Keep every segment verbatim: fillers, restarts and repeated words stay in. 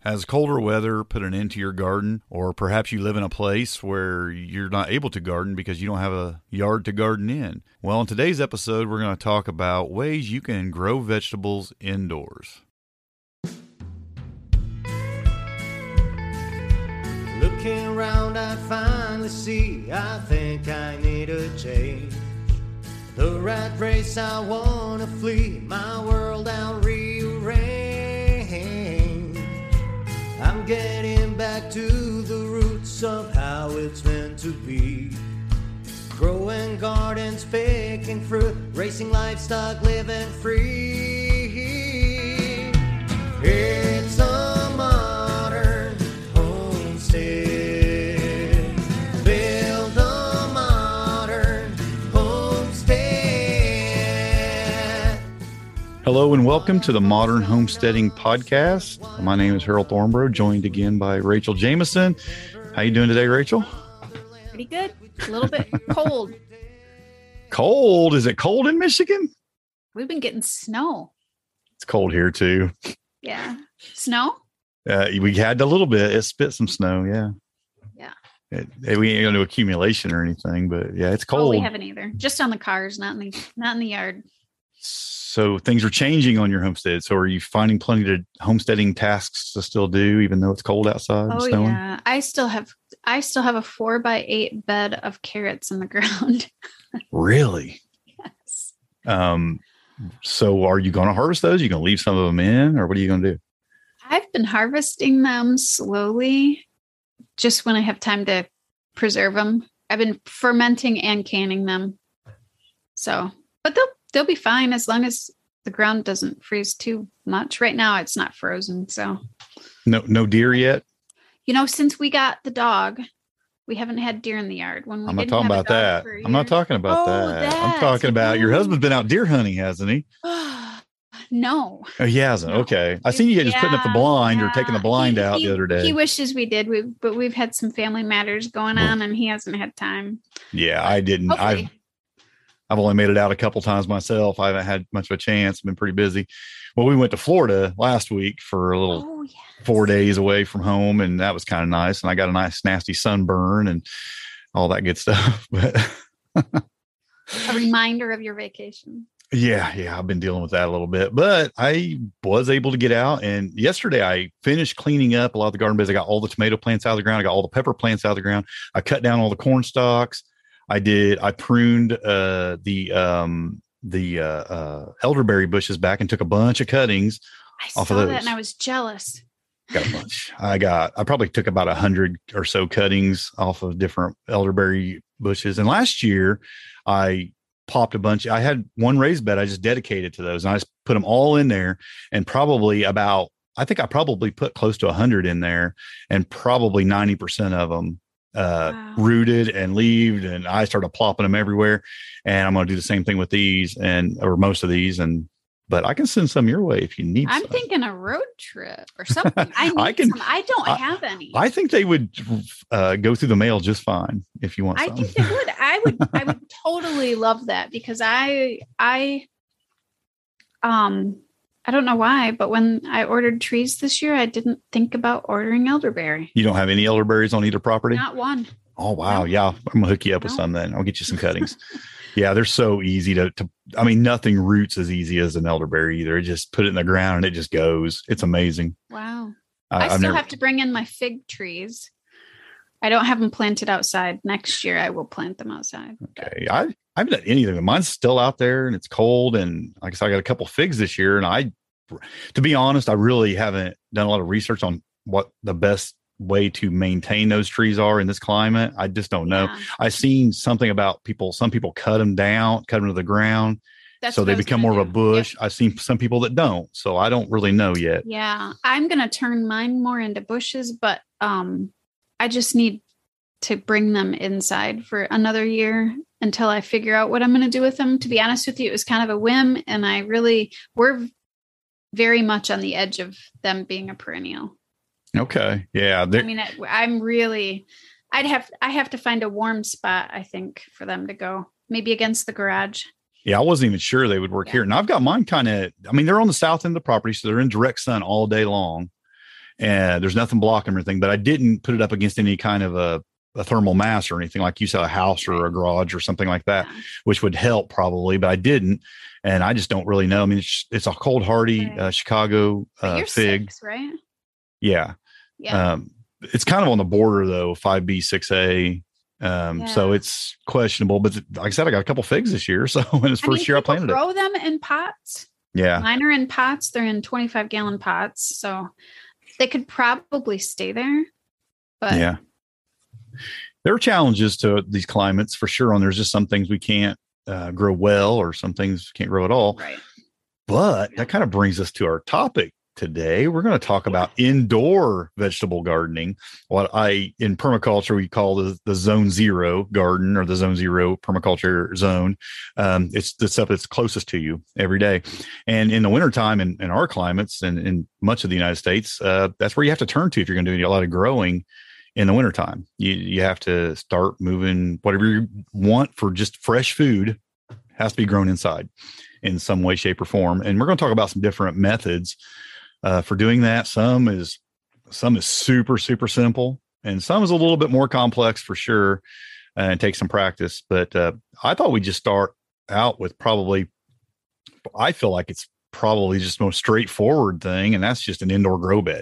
Has colder weather put an end to your garden? Or perhaps you live in a place where you're not able to garden because you don't have a yard to garden in? Well, in today's episode, we're going to talk about ways you can grow vegetables indoors. Looking around, I finally see I think I need a change. The rat race, I wanna flee, my world I'll rearrange. I'm getting back to the roots of how it's meant to be. Growing gardens, picking fruit, racing livestock, living free. It's a modern homestead. Build a modern homestead. Hello and welcome to the Modern Homesteading Podcast. My name is Harold Thornborough, joined again by Rachel Jameson. How you doing today, Rachel? Pretty good. A little bit cold. Cold? Is it cold in Michigan? We've been getting snow. It's cold here too. Yeah. Snow? Uh, we had a little bit. It spit some snow. Yeah. Yeah. It, it, we ain't going to accumulation or anything, but yeah, it's cold. Oh, we haven't either. Just on the cars, not in the not in the yard. So things are changing on your homestead. So are you finding plenty of homesteading tasks to still do, even though it's cold outside? Oh and snowing? yeah. I still have I still have a four by eight bed of carrots in the ground. Really? Yes. Um. So are you going to harvest those? Are you going to leave some of them in, or what are you going to do? I've been harvesting them slowly, just when I have time to preserve them. I've been fermenting and canning them. So, but they'll they'll be fine as long as the ground doesn't freeze too much. Right now, it's not frozen. So, No, no deer yet. you know, since we got the dog, we haven't had deer in the yard. When we I'm not didn't talking have a about dog that. for a I'm not year- talking about Oh, that. I'm that. talking about your Oh. husband's been out deer hunting, hasn't he? No. Oh, he hasn't. No. Okay. I seen you guys just putting up the Yeah, blind or yeah. taking the blind He- out he- the other day. He wishes we did, we, but we've had some family matters going Well- on, and he hasn't had time. yeah, I didn't. I've Hopefully. I've only made it out a couple times myself. I haven't had much of a chance. I've been pretty busy. Well, we went to Florida last week for a little Oh, yeah. four days away from home, and that was kind of nice. And I got a nice nasty sunburn and all that good stuff. But A reminder of your vacation. yeah, yeah, I've been dealing with that a little bit, but I was able to get out. And yesterday I finished cleaning up a lot of the garden beds. I got all the tomato plants out of the ground. I got all the pepper plants out of the ground. I cut down all the corn stalks. I did. I pruned uh, the um, the uh, uh, elderberry bushes back and took a bunch of cuttings I off saw of those. that and I was jealous. Got a bunch. I got. I probably took about a hundred or so cuttings off of different elderberry bushes. And last year, I popped a bunch. I had one raised bed I just dedicated to those, and I just put them all in there. And probably about, I think I probably put close to a hundred in there, and probably ninety percent of them uh Wow. rooted and leaved, and I started plopping them everywhere. And I'm going to do the same thing with these, and or most of these. And but I can send some your way if you need. I'm some. thinking a road trip or something. I need I can- some. I don't I- have any. I think they would uh, go through the mail just fine if you want I some. think they would. I would. I would totally love that because I, I, um, I don't know why, but when I ordered trees this year, I didn't think about ordering elderberry. You don't have any elderberries on either property? Not one. Oh, wow. No. Yeah. I'm going to hook you up with No. some then. I'll get you some cuttings. Yeah. They're so easy to, to, I mean, nothing roots as easy as an elderberry either. Just put it in the ground and it just goes. It's amazing. Wow. I, I I've still never, have to bring in my fig trees. I don't have them planted outside. Next year, I will plant them outside. okay. I, I haven't done anything. Mine's still out there and it's cold. And like I said, I got a couple figs this year. And I, to be honest, I really haven't done a lot of research on what the best way to maintain those trees are in this climate. I just don't know. Yeah, I've seen something about people, some people cut them down, cut them to the ground, that's so what they I was become gonna more of a do. bush. Yep. I've seen some people that don't, so I don't really know yet. Yeah, I'm going to turn mine more into bushes, but um, I just need to bring them inside for another year until I figure out what I'm going to do with them. To be honest with you, it was kind of a whim, and I really, we're very much on the edge of them being a perennial. Okay. Yeah. I they're- mean, I, I'm really, I'd have, I have to find a warm spot, I think, for them to go, maybe against the garage. Yeah, I wasn't even sure they would work Yeah. here. And I've got mine kind of, I mean, they're on the south end of the property, so they're in direct sun all day long. and there's nothing blocking or anything, but I didn't put it up against any kind of a, a thermal mass or anything like you said, a house or a garage or something like that, Yeah. which would help probably, but I didn't. And I just don't really know. I mean, it's, it's a cold hardy Right. uh, Chicago But uh, you're fig. six, right? Yeah. Yeah. Um, it's kind of on the border though, five B, six A. Um, so Yeah. it's questionable, but like I said, I got a couple figs this year. So in it's I first mean, year I people planted it. grow them in pots. Yeah. Mine are in pots. They're in twenty-five gallon pots. So they could probably stay there. But Yeah. There are challenges to these climates for sure. And there's just some things we can't uh, grow well, or some things can't grow at all. right. But Yeah. that kind of brings us to our topic today. We're going to talk about indoor vegetable gardening, what I, in permaculture, we call the, the zone zero garden, or the zone zero permaculture zone. Um, it's the stuff that's closest to you every day. And in the wintertime, in, in our climates and in much of the United States, uh, that's where you have to turn to if you're going to do a lot of growing in the wintertime. You, you have to start moving whatever you want for just fresh food, has to be grown inside in some way, shape, or form. And we're going to talk about some different methods uh, for doing that. Some is some is super, super simple, and some is a little bit more complex for sure, uh, and take some practice. But uh, I thought we'd just start out with probably, I feel like it's probably just the most straightforward thing, and that's just an indoor grow bed.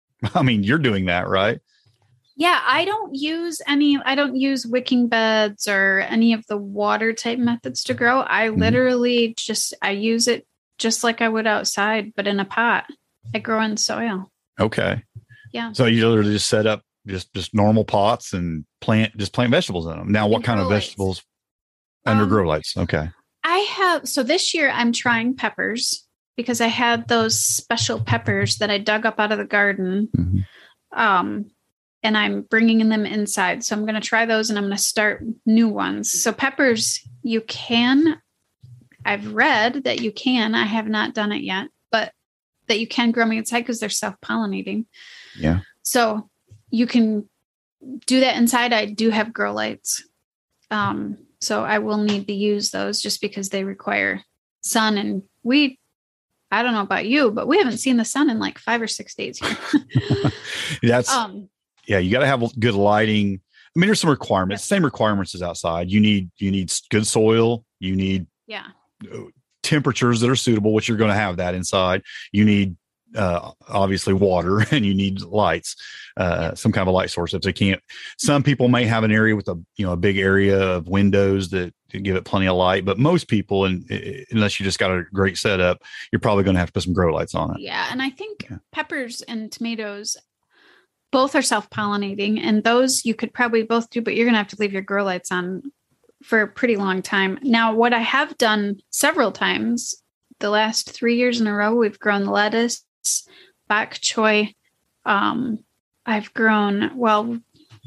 I mean, you're doing that, right? Yeah, I don't use any, I don't use wicking beds or any of the water type methods to grow. I Mhm. literally just, I use it just like I would outside, but in a pot. I grow in soil. Okay. Yeah. So you literally just set up just just normal pots and plant just plant vegetables in them. Now, what And kind of grow lights. vegetables? Under Um, grow lights. Okay. I have, so this year I'm trying peppers because I had those special peppers that I dug up out of the garden. Mhm. Um, and I'm bringing them inside. So I'm going to try those, and I'm going to start new ones. So peppers, you can, I've read that you can, I have not done it yet, but that you can grow them inside because they're self-pollinating. Yeah. So you can do that inside. I do have grow lights. Um, so I will need to use those just because they require sun, and we, I don't know about you, but we haven't seen the sun in like five or six days here. That's um, yeah. You got to have good lighting. I mean, there's some requirements. Same requirements as outside. You need you need good soil. You need yeah. temperatures that are suitable, which you're going to have that inside. You need uh, obviously water, and you need lights, uh, some kind of a light source. If they can't, some people may have an area with a you know a big area of windows that to give it plenty of light, but most people, and unless you just got a great setup, you're probably going to have to put some grow lights on it. Yeah. And I think Yeah. peppers and tomatoes both are self-pollinating, and those you could probably both do, but you're going to have to leave your grow lights on for a pretty long time. Now, what I have done several times, the last three years in a row, we've grown lettuce, bok choy. Um, I've grown, well,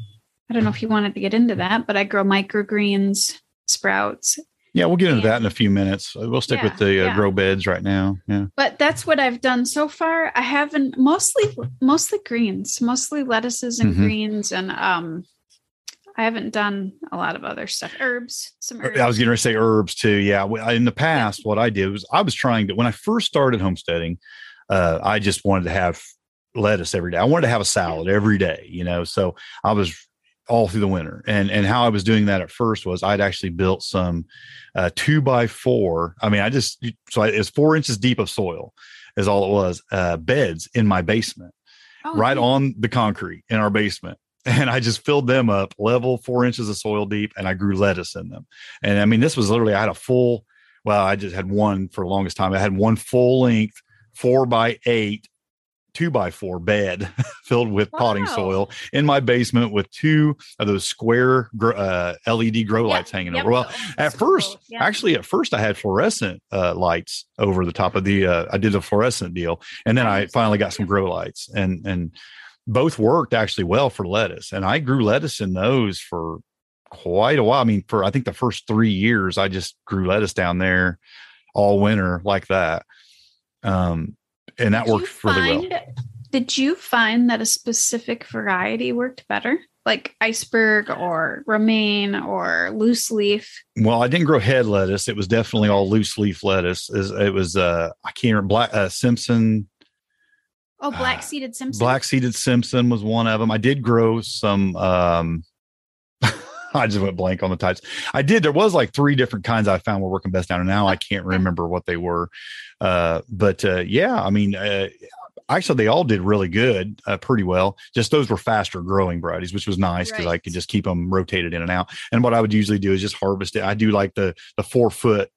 I don't know if you wanted to get into that, but I grow microgreens, sprouts. Yeah, we'll get into Yeah. that in a few minutes. We'll stick Yeah, with the uh, yeah. grow beds right now. Yeah. But that's what I've done so far. I haven't mostly mostly greens, mostly lettuces and Mhm. greens, and um, I haven't done a lot of other stuff. Herbs, some herbs. I was going to say herbs too. Yeah. We- In the past, what I did was I was trying to, when I first started homesteading, uh, I just wanted to have lettuce every day. I wanted to have a salad every day, you know, so I was all through the winter. And, and how I was doing that at first was I'd actually built some uh, two by four. I mean, I just, so I, it's four inches deep of soil is all it was, uh, beds in my basement, Oh, right neat. on the concrete in our basement. And I just filled them up level, four inches of soil deep, and I grew lettuce in them. And I mean, this was literally, I had a full, well, I just had one for the longest time. I had one full length, four by eight, two by four bed filled with potting Wow. soil in my basement with two of those square gr- uh, L E D grow Yeah, lights hanging yep. over. Well, Oh, at that's first, cool. Yeah. actually, at first I had fluorescent uh, lights over the top of the, uh, I did a fluorescent deal. And then I I used finally that, got some yeah. grow lights, and, and both worked actually well for lettuce. And I grew lettuce in those for quite a while. I mean, for, I think the first three years, I just grew lettuce down there all winter like that. Um, and that Did you worked really well. find- Did you find that a specific variety worked better? Like iceberg or romaine or loose leaf? Well, I didn't grow head lettuce. It was definitely all loose leaf lettuce. Is It was, uh, I can't remember, Black uh, Simpson. Oh, black seeded Simpson. Black seeded Simpson was one of them. I did grow some. Um, I just went blank on the types. I did. There was like three different kinds I found were working best down, and now I can't remember what they were. Uh, but uh, yeah, I mean, uh, actually, they all did really good, uh, pretty well. Just those were faster growing varieties, which was nice because Right. I could just keep them rotated in and out. And what I would usually do is just harvest it. I do like the the four foot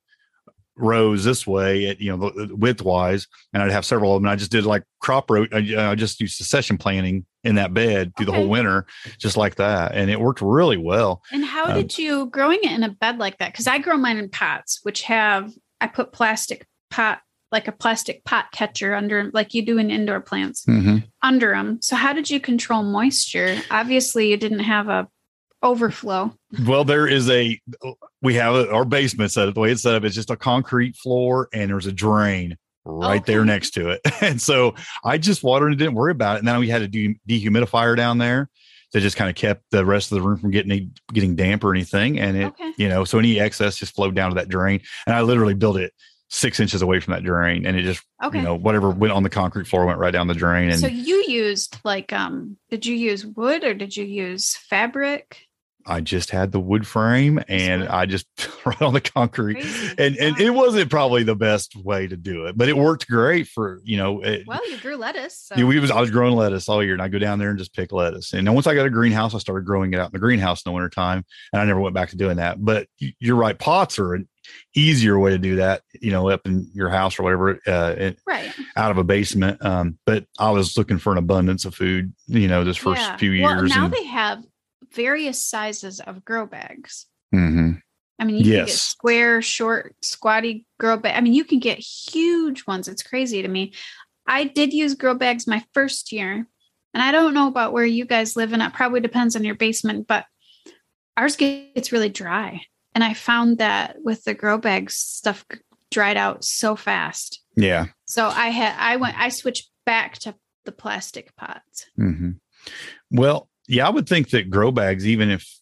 rows this way, at, you know, width wise, and I'd have several of them. And I just did like crop row. I, I just do succession planting in that bed through the Okay. whole winter, just like that, and it worked really well. And how Um, did you growing it in a bed like that? Because I grow mine in pots, which have I put plastic pot, like a plastic pot catcher under, like you do in indoor plants, Mm-hmm. under them. So how did you control moisture? Obviously, you didn't have a overflow. Well, there is a, we have a, our basement set up. The way it's set up, it's just a concrete floor and there's a drain right there Okay. next to it. And so I just watered and didn't worry about it. And then we had a de- dehumidifier down there that just kind of kept the rest of the room from getting, getting damp or anything. And it, Okay. you know, so any excess just flowed down to that drain. And I literally built it six inches away from that drain. And it just, Okay. you know, whatever went on the concrete floor went right down the drain. And So you used like um did you use wood or did you use fabric? I just had the wood frame and wood. I just right on the concrete. Crazy. And and Wow. it wasn't probably the best way to do it, but it worked great for, you know, it, Well, you grew lettuce. So. yeah, we was I was growing lettuce all year, and I go down there and just pick lettuce. And then once I got a greenhouse, I started growing it out in the greenhouse in the wintertime, and I never went back to doing that. But y- you're right, pots are an easier way to do that, you know, up in your house or whatever, uh, it, right. out of a basement. Um, but I was looking for an abundance of food, you know, this first Yeah. few Well, years. now and, they have various sizes of grow bags. Mhm. I mean, you can get Yes. square, short, squatty grow bag. I mean, you can get huge ones. It's crazy to me. I did use grow bags my first year, and I don't know about where you guys live, and it probably depends on your basement, but ours gets really dry. And I found that with the grow bags, stuff dried out so fast. Yeah. So I had, I went, I switched back to the plastic pots. hmm Well, yeah, I would think that grow bags, even if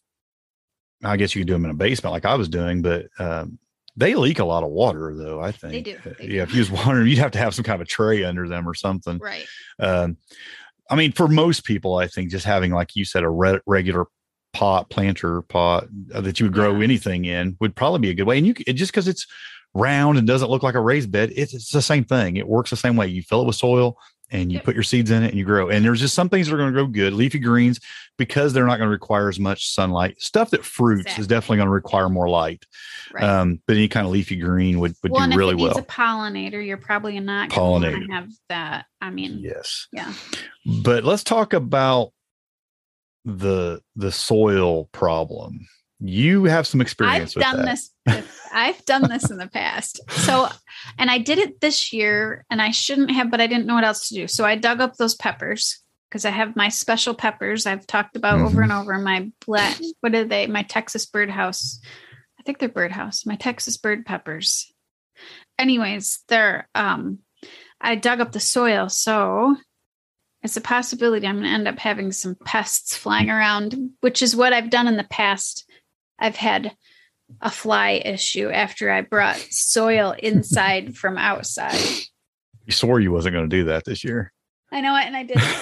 I guess you could do them in a basement like I was doing, but um, they leak a lot of water, though. I think They do. They yeah, do. if you was wondering, you'd have to have some kind of a tray under them or something. Right. Um, I mean, for most people, I think just having, like you said, a re- regular pot, planter pot uh, that you would grow Yeah. anything in would probably be a good way. And you it, just because it's round and doesn't look like a raised bed, it's, it's the same thing. It works the same way. You fill it with soil and you Yep. put your seeds in it and you grow. And there's just some things that are going to grow good. Leafy greens, because they're not going to require as much sunlight. Stuff that fruits Exactly. is definitely going to require more light. Right. Um, but any kind of leafy green would, would well, and do really if it well. needs a pollinator, you're probably not going to Pollinator. have that. I mean, Yes. yeah. But let's talk about the the soil problem. You have some experience I've with done that. this. With, I've done this in the past. So, and I did it this year, and I shouldn't have, but I didn't know what else to do. So I dug up those peppers because I have my special peppers I've talked about over Mhm. and over. My black, what are they? My Texas birdhouse. I think they're birdhouse. My Texas bird peppers. Anyways, they're. Um, I dug up the soil, so it's a possibility I'm going to end up having some pests flying around, which is what I've done in the past. I've had a fly issue after I brought soil inside from outside. You swore you wasn't going to do that this year. I know it, and I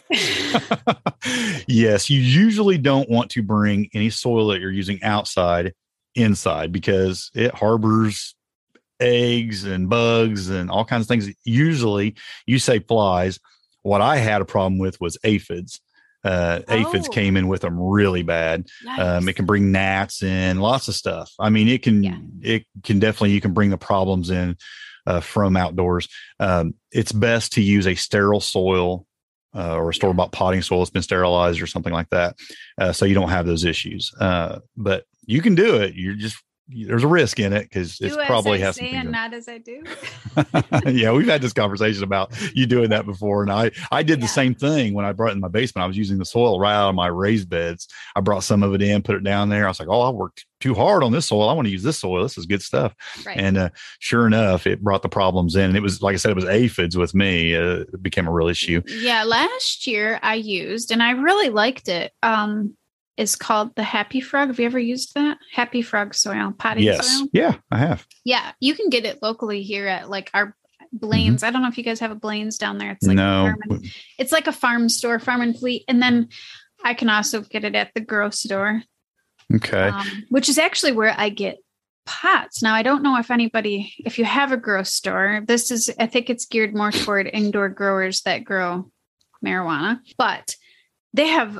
did. Yes, you usually don't want to bring any soil that you're using outside inside because it harbors eggs and bugs and all kinds of things. Usually, you say flies. What I had a problem with was aphids. Uh, aphids Oh. came in with them really bad. Um, Yikes. it can bring gnats in, lots of stuff. I mean, it can, Yeah. it can definitely, you can bring the problems in uh, from outdoors. Um, it's best to use a sterile soil uh, or a store bought potting soil that's been sterilized or something like that. Uh, so you don't have those issues. Uh, but you can do it. You're just, there's a risk in it because it's Do as probably I has some say things and in it. not as I do. Yeah, we've had this conversation about you doing that before. And I, I did the Yeah. same thing when I brought it in my basement. I was using the soil right out of my raised beds. I brought some of it in, put it down there. I was like, oh, I worked too hard on this soil. I want to use this soil. This is good stuff. Right. And uh, sure enough, it brought the problems in. And it was, like I said, it was aphids with me. Uh, it became a real issue. Yeah, last year I used, and I really liked it. Um, it's called the Happy Frog. Have you ever used that? Happy Frog soil, potting Yes. soil. Yeah, I have. Yeah, you can get it locally here at like our Blaine's. Mm-hmm. I don't know if you guys have a Blaine's down there. It's like no. a farm and, it's like a farm store, Farm and Fleet. And then I can also get it at the grocery store. Okay. Um, which is actually where I get pots. Now, I don't know if anybody, if you have a grocery store, this is, I think it's geared more toward indoor growers that grow marijuana, but they have,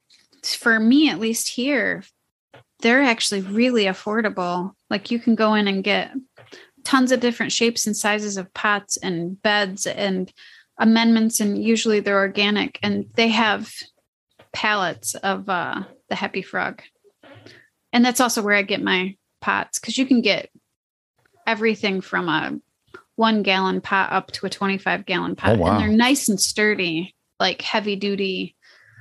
for me, at least here, they're actually really affordable. Like you can go in and get tons of different shapes and sizes of pots and beds and amendments. And usually they're organic, and they have pallets of uh, the Happy Frog. And that's also where I get my pots, because you can get everything from a one gallon pot up to a twenty-five gallon pot. Oh, wow. And they're nice and sturdy, like heavy duty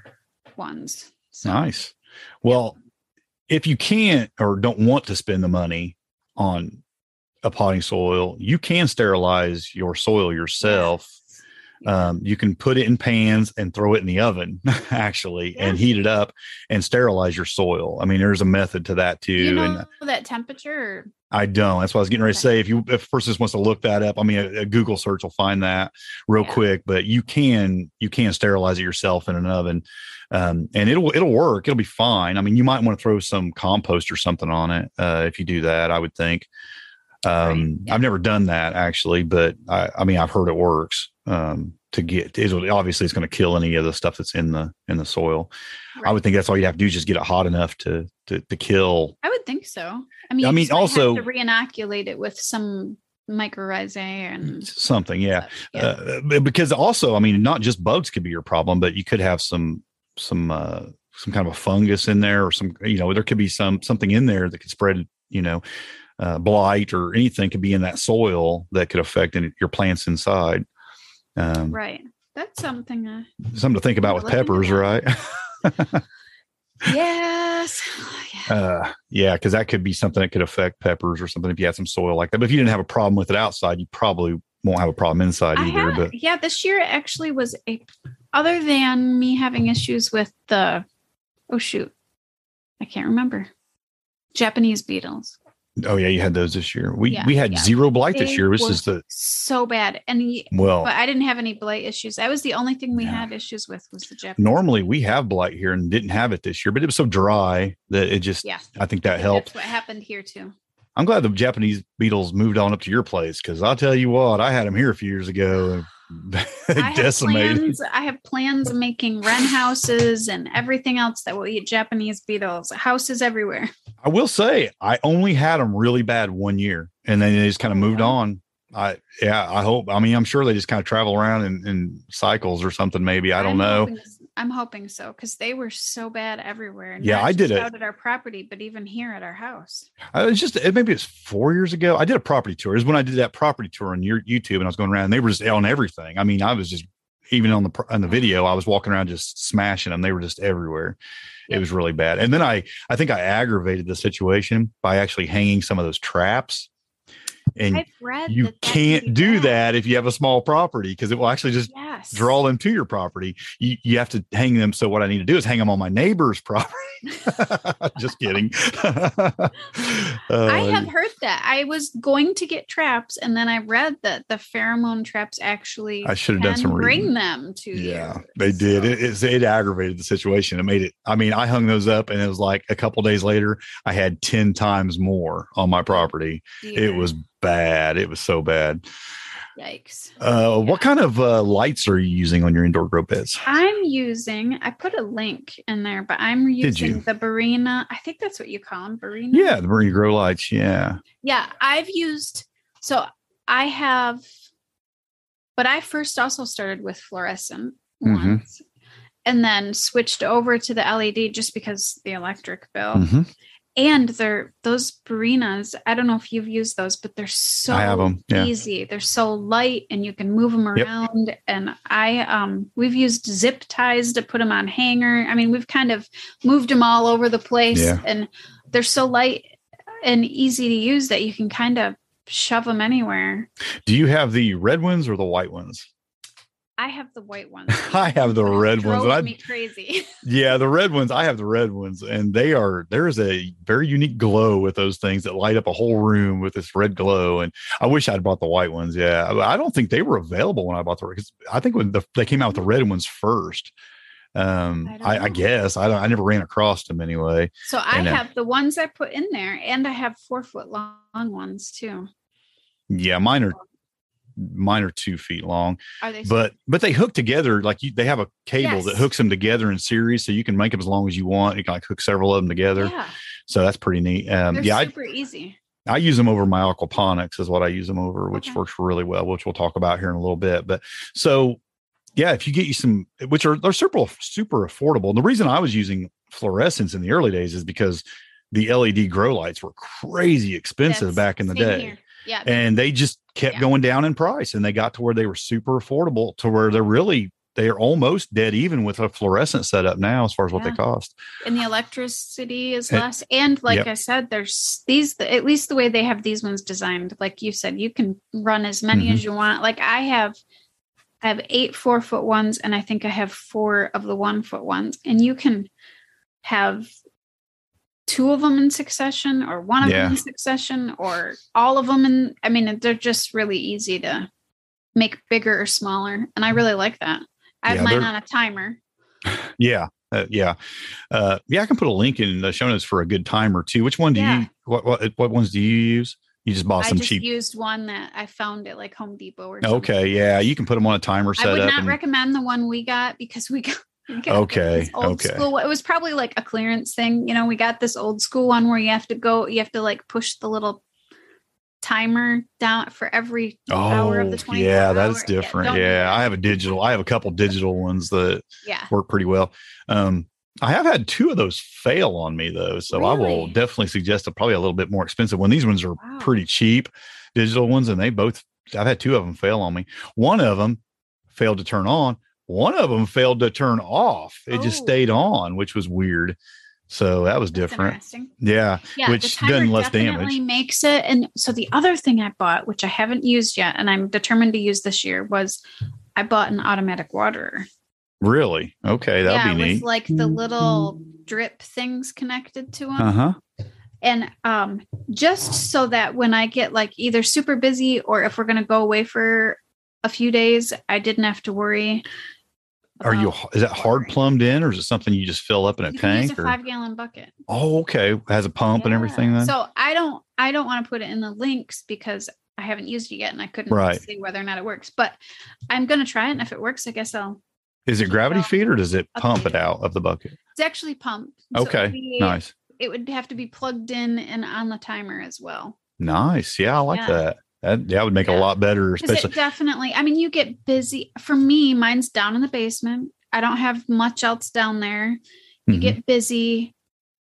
ones. So. Nice. Well, if you can't or don't want to spend the money on a potting soil, you can sterilize your soil yourself. Yeah. Um, you can put it in pans and throw it in the oven, actually, yeah. and heat it up and sterilize your soil. I mean, there's a method to that too. You know and that temperature? Or? I don't. That's what I was getting ready to say. If you, if a person just wants to look that up, I mean, a, a Google search will find that real yeah. quick. But you can, you can sterilize it yourself in an oven, um, and it'll, it'll work. It'll be fine. I mean, you might want to throw some compost or something on it uh, if you do that. I would think. Um, right. yeah. I've never done that actually, but I, I mean, I've heard it works. Um, to get it, obviously it's going to kill any of the stuff that's in the in the soil. Right. I would think that's all you have to do is just get it hot enough to to to kill. I would think so. I mean, I mean, also have to re-inoculate it with some mycorrhizae and something, yeah. yeah. Uh, because also, I mean, not just bugs could be your problem, but you could have some some uh, some kind of a fungus in there, or some, you know, there could be some something in there that could spread, you know, uh, blight or anything could be in that soil that could affect any, your plants inside. Um, right. That's something. Uh, something to think about with peppers, right? yes. Yeah. Uh, yeah, because that could be something that could affect peppers or something if you had some soil like that. But if you didn't have a problem with it outside, you probably won't have a problem inside I either. Had, but yeah, this year actually was a, other than me having issues with the, oh shoot, I can't remember, Japanese beetles. Oh yeah, you had those this year. We yeah, we had yeah. zero blight they this year. This is the so bad, and he, well, but I didn't have any blight issues. That was the only thing we yeah. had issues with was the Japanese. Normally we have blight here and didn't have it this year, but it was so dry that it just. Yeah. I think that helped. That's what happened here too. I'm glad the Japanese beetles moved on up to your place, because I'll tell you what, I had them here a few years ago. They I decimated. Have plans, I have plans of making wren houses and everything else that will eat Japanese beetles. Houses everywhere. I will say I only had them really bad one year, and then they just kind of moved on. I yeah, I hope. I mean, I'm sure they just kind of travel around in, in cycles or something. Maybe I don't I'm know. Hoping, I'm hoping so, because they were so bad everywhere. Yeah, I did it out at our property, but even here at our house. I was just it, maybe it's four years ago. I did a property tour. It was when I did that property tour on your YouTube, and I was going around. And they were just on everything. I mean, I was just even on the on the video, I was walking around just smashing them. They were just everywhere. Yep. It was really bad. And then I I think I aggravated the situation by actually hanging some of those traps. And you that can't that do bad. that if you have a small property, because it will actually just yes. draw them to your property. You you have to hang them. So what I need to do is hang them on my neighbor's property. Just kidding. uh, I have heard that. I was going to get traps, and then I read that the pheromone traps actually I should have done some bring reading. them to yeah, you. Yeah, they so. did. It, it, it aggravated the situation. It made it. I mean, I hung those up, and it was like a couple days later, I had ten times more on my property. Dear. It was bad. It was so bad. Yikes. Uh, yeah. What kind of uh, lights are you using on your indoor grow beds? I'm using, I put a link in there, but I'm using the Barina. I think that's what you call them, Barina. Yeah, the Barina grow lights. Yeah. Yeah, I've used, so I have, but I first also started with fluorescent mm-hmm. ones and then switched over to the L E D just because the electric bill. Mm-hmm. And they're those Barinas. I don't know if you've used those, but they're so I have them. Yeah. easy. They're so light, and you can move them around. Yep. And I, um, we've used zip ties to put them on hanger. I mean, we've kind of moved them all over the place, yeah. and they're so light and easy to use that you can kind of shove them anywhere. Do you have the red ones or the white ones? I have the white ones. I have the red ones. Drove And I, me crazy. yeah, the red ones. I have the red ones, and they are there is a very unique glow with those things that light up a whole room with this red glow. And I wish I'd bought the white ones. Yeah, I, I don't think they were available when I bought the. Because I think when the, they came out with the red ones first. Um, I, don't I, I guess I don't. I never ran across them anyway. So I And, uh, have the ones I put in there, and I have four foot long ones too. Yeah, mine are mine are two feet long, Are they? but but they hook together like you. They have a cable Yes. that hooks them together in series, so you can make them as long as you want. You can like hook several of them together. Yeah, So that's pretty neat. Um, they're yeah, I, super easy. I use them over my aquaponics is what I use them over, which Okay. works really well, which we'll talk about here in a little bit. But so, yeah, if you get you some, which are they're super super affordable. And the reason I was using fluorescents in the early days is because the L E D grow lights were crazy expensive That's back in the same day. here. Yeah, And they just kept Yeah. going down in price, and they got to where they were super affordable to where they're really they are almost dead even with a fluorescent setup now as far as what Yeah. they cost. and the electricity is And- less. And like Yep. I said, there's these at least the way they have these ones designed. Like you said, you can run as many Mhm. as you want. Like I have, I have eight four foot ones, and I think I have four of the one foot ones, and you can have two of them in succession, or one of Yeah. them in succession, or all of them. And I mean, they're just really easy to make bigger or smaller, and I really like that. I have Yeah, mine they're- on a timer. Yeah. Uh, yeah. Uh, yeah. I can put a link in the show notes for a good timer too. Which one do Yeah. you, what, what, what ones do you use? You just bought I some just cheap. used one that I found at like Home Depot or something. Okay. Yeah. You can put them on a timer I would setup. not and, recommend the one we got because we got, we got Okay, this old okay. school. It was probably like a clearance thing. You know, we got this old school one where you have to go, you have to like push the little timer down for every hour of oh, the twenty-four yeah. That's hour. different. don't do Yeah. that. I have a digital, I have a couple digital ones that Yeah. work pretty well. Um, I have had two of those fail on me though. So I will Really? definitely suggest a probably a little bit more expensive one. These ones are Wow. pretty cheap digital ones, and they both, I've had two of them fail on me. One of them failed to turn on. One of them failed to turn off. It just Oh. stayed on, which was weird. So that was That's different. interesting. Yeah. Yeah, Which the timer done less definitely damage. makes it. And so the other thing I bought, which I haven't used yet, and I'm determined to use this year, was I bought an automatic waterer. Really? Okay. That'll yeah, be with neat. like the little drip things connected to them. Uh huh. And um, just so that when I get like either super busy or if we're going to go away for a few days, I didn't have to worry. Are you, about is that hard watering. plumbed in, or is it something you just fill up in a You can use tank? a Or, five gallon bucket. oh, okay. It has a pump and everything Yeah. then? So I don't, I don't want to put it in the links because I haven't used it yet and I couldn't Right. see whether or not it works. But I'm going to try it, and if it works, I guess I'll. Is it gravity Well, feed, or does it pump updated. it out of the bucket? It's actually pumped. So it Okay. would be- Nice. It would have to be plugged in and on the timer as well. Nice. Yeah. I like Yeah. that. That, that would make it Yeah. a lot better, Because especially. it definitely, I mean, you get busy. For me, mine's down in the basement. I don't have much else down there. You Mhm. get busy.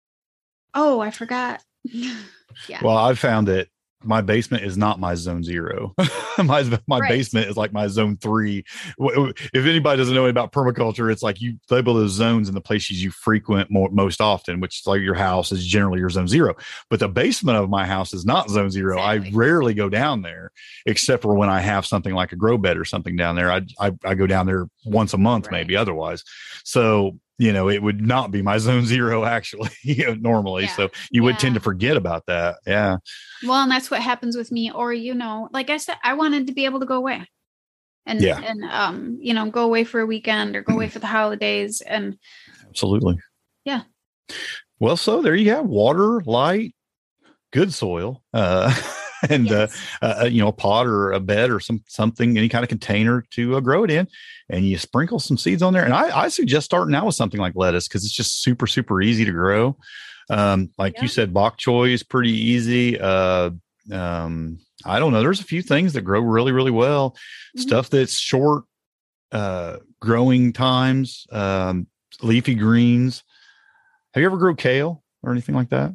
Oh, I forgot. yeah. Well, I've found that my basement is not my zone zero. my my Right. basement is like my zone three. W- w- If anybody doesn't know anything about permaculture, it's like you label those zones in the places you frequent more, most often, which is like your house is generally your zone zero. But the basement of my house is not zone zero. Exactly. I rarely go down there, except for when I have something like a grow bed or something down there. I I, I go down there once a month, Right. maybe otherwise. So you know, it would not be my zone zero actually you know, normally. Yeah. So you would Yeah. tend to forget about that. Yeah. Well, and that's what happens with me. Or, you know, like I said, I wanted to be able to go away and, Yeah. and, um, you know, go away for a weekend or go away for the holidays. And Absolutely. Yeah. Well, so there you have water, light, good soil, uh, and yes. uh, uh, you know, a pot or a bed or some something, any kind of container to uh, grow it in, and you sprinkle some seeds on there. And I, I suggest starting out with something like lettuce because it's just super super easy to grow. Um, like Yeah. you said, bok choy is pretty easy. Uh, um, I don't know. There's a few things that grow really really well. Mhm. Stuff that's short uh, growing times, um, leafy greens. Have you ever grown kale or anything like that?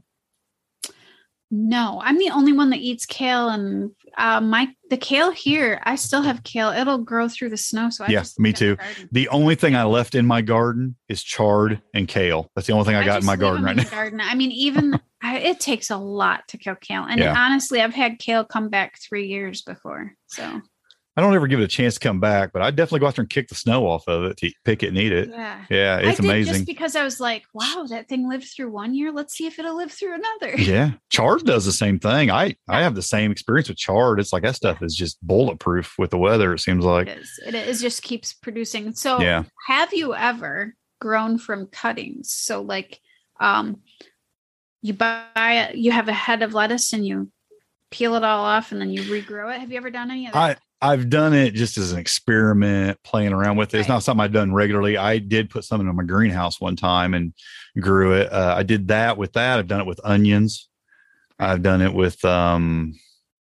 No, I'm the only one that eats kale, and uh, my the kale here, I still have kale. It'll grow through the snow. So I Yeah, just me leave it in the too. garden. The only thing I left in my garden is chard and kale. That's the only thing I, got in just my leave garden them right in now. the garden. I mean, even I, it takes a lot to kill kale, and Yeah. honestly, I've had kale come back three years before. So I don't ever give it a chance to come back, but I definitely go out there and kick the snow off of it to pick it and eat it. Yeah. Yeah. It's I did amazing. just because I was like, wow, that thing lived through one year. Let's see if it'll live through another. Yeah. Chard does the same thing. I, I have the same experience with chard. It's like that stuff is just bulletproof with the weather. It seems like it is. It is just keeps producing. So yeah. Have you ever grown from cuttings? So like, um, you buy, you have a head of lettuce and you peel it all off and then you regrow it. Have you ever done any of that? I, I've done it just as an experiment, playing around with it. It's right. not something I've done regularly. I did put something in my greenhouse one time and grew it. Uh, I did that with that. I've done it with onions. I've done it with, um,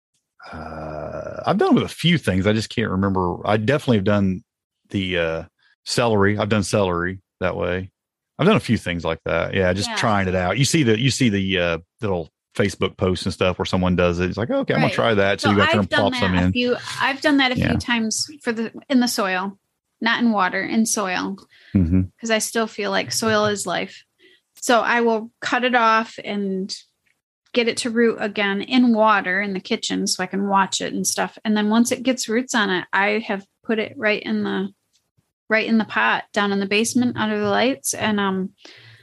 uh, I've done it with a few things. I just can't remember. I definitely have done the uh, celery. I've done celery that way. I've done a few things like that. Yeah, just yeah. trying it out. You see the you see the uh, little Facebook posts and stuff where someone does it. It's like, okay, I'm right. gonna try that. So, so you go out there and plop some in. Few, I've done that a yeah. few times for the in the soil, not in water, in soil, because mm-hmm. I still feel like soil is life. So I will cut it off and get it to root again in water in the kitchen so I can watch it and stuff. And then once it gets roots on it, I have put it right in the right in the pot down in the basement under the lights. And um,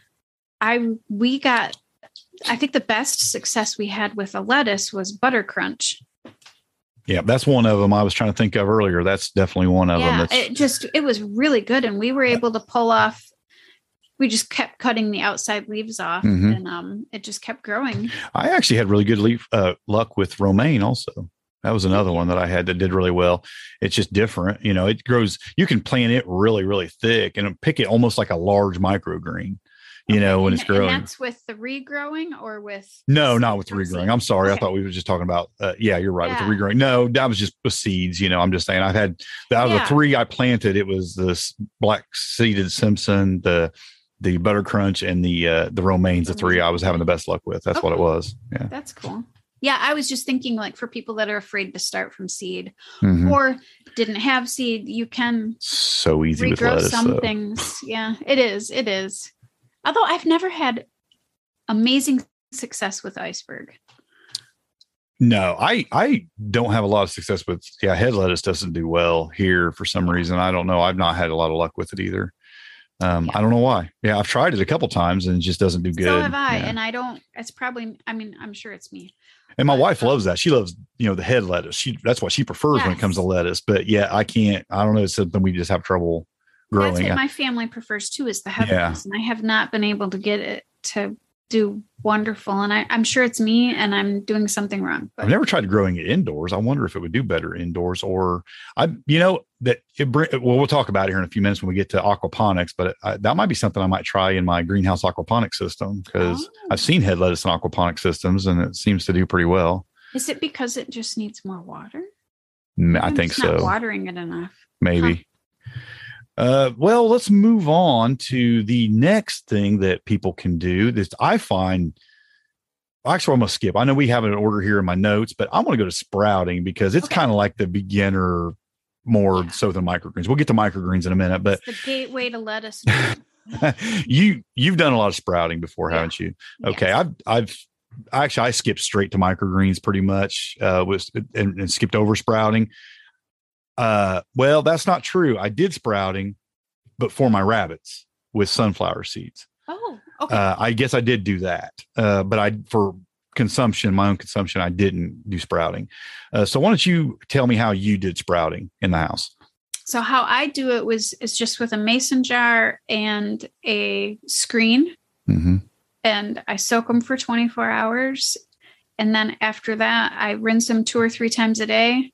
I we got, I think the best success we had with a lettuce was Butter Crunch. Yeah, that's one of them I was trying to think of earlier. That's definitely one of yeah, them. That's, it just, it was really good. And we were able to pull off, we just kept cutting the outside leaves off mm-hmm. and um, it just kept growing. I actually had really good leaf uh, luck with romaine also. That was another one that I had that did really well. It's just different. You know, it grows, you can plant it really, really thick and pick it almost like a large microgreen, you okay. know, when and, it's growing. And that's with the regrowing or with? No, not with the regrowing. I'm sorry. Okay. I thought we were just talking about, uh, yeah, you're right. Yeah. With the regrowing. No, that was just with seeds. You know, I'm just saying I've had, out of yeah. the three I planted, it was this black seeded Simpson, the, the Butter Crunch and the, uh, the romaines, the three I was having the best luck with. That's okay. what it was. Yeah. That's cool. Yeah, I was just thinking like for people that are afraid to start from seed mm-hmm. or didn't have seed, you can so easy regrow with lettuce, some though. things. Yeah, it is. It is. Although I've never had amazing success with iceberg. No, I I don't have a lot of success with yeah, head lettuce doesn't do well here for some reason. I don't know. I've not had a lot of luck with it either. Um, yeah. I don't know why. Yeah, I've tried it a couple times and it just doesn't do good. So have I, yeah. and I don't. It's probably. I mean, I'm sure it's me. And my but, wife loves that. She loves, you know, the head lettuce. She that's what she prefers yes. when it comes to lettuce. But yeah, I can't. I don't know. It's something we just have trouble growing. That's what my family prefers too, is the head yeah. lettuce, and I have not been able to get it to do wonderful. And I, I'm sure it's me, and I'm doing something wrong. But. I've never tried growing it indoors. I wonder if it would do better indoors, or I, you know, that it. Bring, well, we'll talk about it here in a few minutes when we get to aquaponics. But I, that might be something I might try in my greenhouse aquaponic system because oh. I've seen head lettuce in aquaponic systems, and it seems to do pretty well. Is it because it just needs more water? I I'm think so. Not watering it enough. Maybe. Huh. Uh, well, let's move on to the next thing that people can do. This I find. Actually, I'm gonna skip. I know we have an order here in my notes, but I'm gonna go to sprouting because it's okay. kind of like the beginner, more yeah. so than microgreens. We'll get to microgreens in a minute, but it's the gateway to lettuce. you you've done a lot of sprouting before, yeah. haven't you? Okay, yes. I've I've actually I skipped straight to microgreens pretty much. Uh, was and, and skipped over sprouting. Uh, well, that's not true. I did sprouting, but for my rabbits with sunflower seeds. Oh, okay. Uh, I guess I did do that. Uh, but I, for consumption, my own consumption, I didn't do sprouting. Uh, so why don't you tell me how you did sprouting in the house? So how I do it was, is just with a mason jar and a screen. Mm-hmm. And I soak them for twenty-four hours. And then after that, I rinse them two or three times a day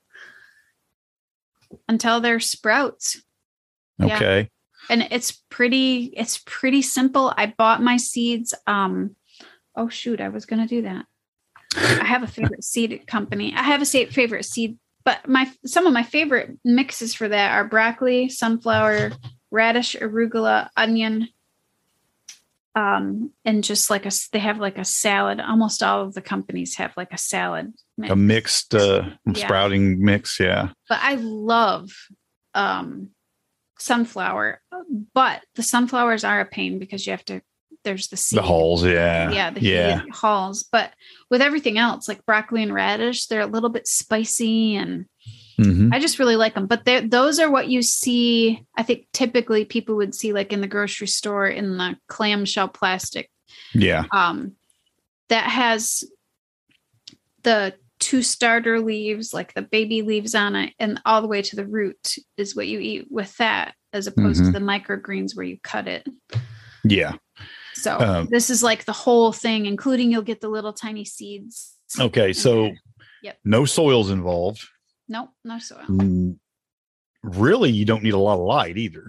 until they're sprouts. Okay. Yeah. And it's pretty, it's pretty simple. I bought my seeds. Um, oh shoot, I was going to do that. I have a favorite seed company. I have a favorite seed, but my, some of my favorite mixes for that are broccoli, sunflower, radish, arugula, onion. Um, and just like a, they have like a salad. Almost all of the companies have like a salad mix. A mixed uh, yeah. sprouting mix. Yeah. But I love, um, sunflower, but the sunflowers are a pain because you have to, there's the seed. The hulls. Yeah. Yeah. The yeah. hulls. But with everything else, like broccoli and radish, they're a little bit spicy and Mhm. I just really like them. But they're- those are what you see. I think typically people would see like in the grocery store in the clamshell plastic. Yeah. Um, that has the two starter leaves, like the baby leaves on it, and all the way to the root is what you eat with that, as opposed Mhm. to the microgreens where you cut it. Yeah. So Um, this is like the whole thing, including you'll get the little tiny seeds. Okay. in So there. Yep. no soils involved. Nope, no soil. Mm, Really, you don't need a lot of light either.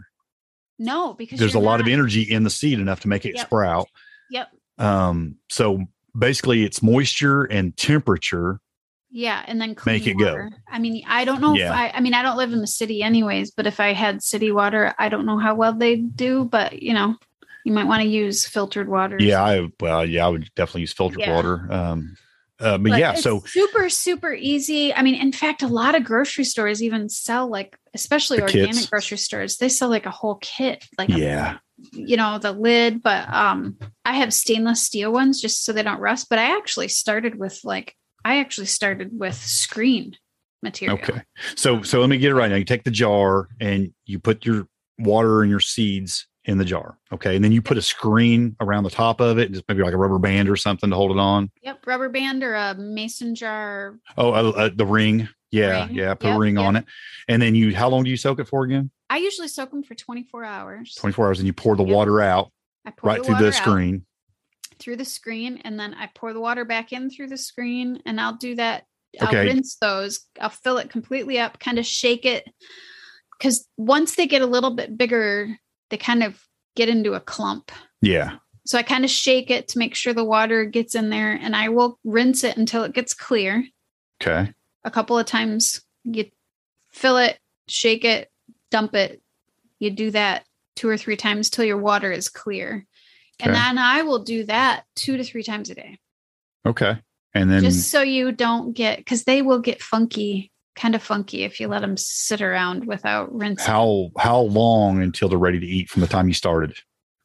No, because There's a you're lot of not- energy in the seed enough to make it Yep. sprout. Yep. Um, so basically it's moisture and temperature. Yeah, and then clean Make it go. water. I mean, I don't know Yeah. if I. I mean, I don't live in the city, anyways. But if I had city water, I don't know how well they do. But you know, you might want to use filtered water. Yeah. I, well, yeah, I would definitely use filtered Yeah. water. Um, uh, but, But yeah, it's so super, super easy. I mean, in fact, a lot of grocery stores even sell like, especially The organic kits. grocery stores, they sell like a whole kit, like a- yeah, you know, the lid. But um, I have stainless steel ones just so they don't rust. But I actually started with like, I actually started with screen material. okay. So, so let me get it right now. You take the jar and you put your water and your seeds in the jar. Okay. And then you put a screen around the top of it, just maybe like a rubber band or something to hold it on. Yep, rubber band or a mason jar. Oh, uh, uh, the ring. Yeah. Ring. Yeah. Put Yep, a ring yep. on it. And then you, how long do you soak it for again? I usually soak them for twenty-four hours. twenty-four hours. And you pour the Yep. water out I pour right the through water the out screen. through the screen, and then I pour the water back in through the screen, and I'll do that. I'll Okay. rinse those. I'll fill it completely up, kind of shake it, because once they get a little bit bigger, they kind of get into a clump. Yeah. So I kind of shake it to make sure the water gets in there, and I will rinse it until it gets clear. Okay. A couple of times, you fill it, shake it, dump it. You do that two or three times till your water is clear. And Okay. then I will do that two to three times a day, Okay. And then, just so you don't get, because they will get funky, kind of funky if you let them sit around without rinsing. how, how long until they're ready to eat from the time you started?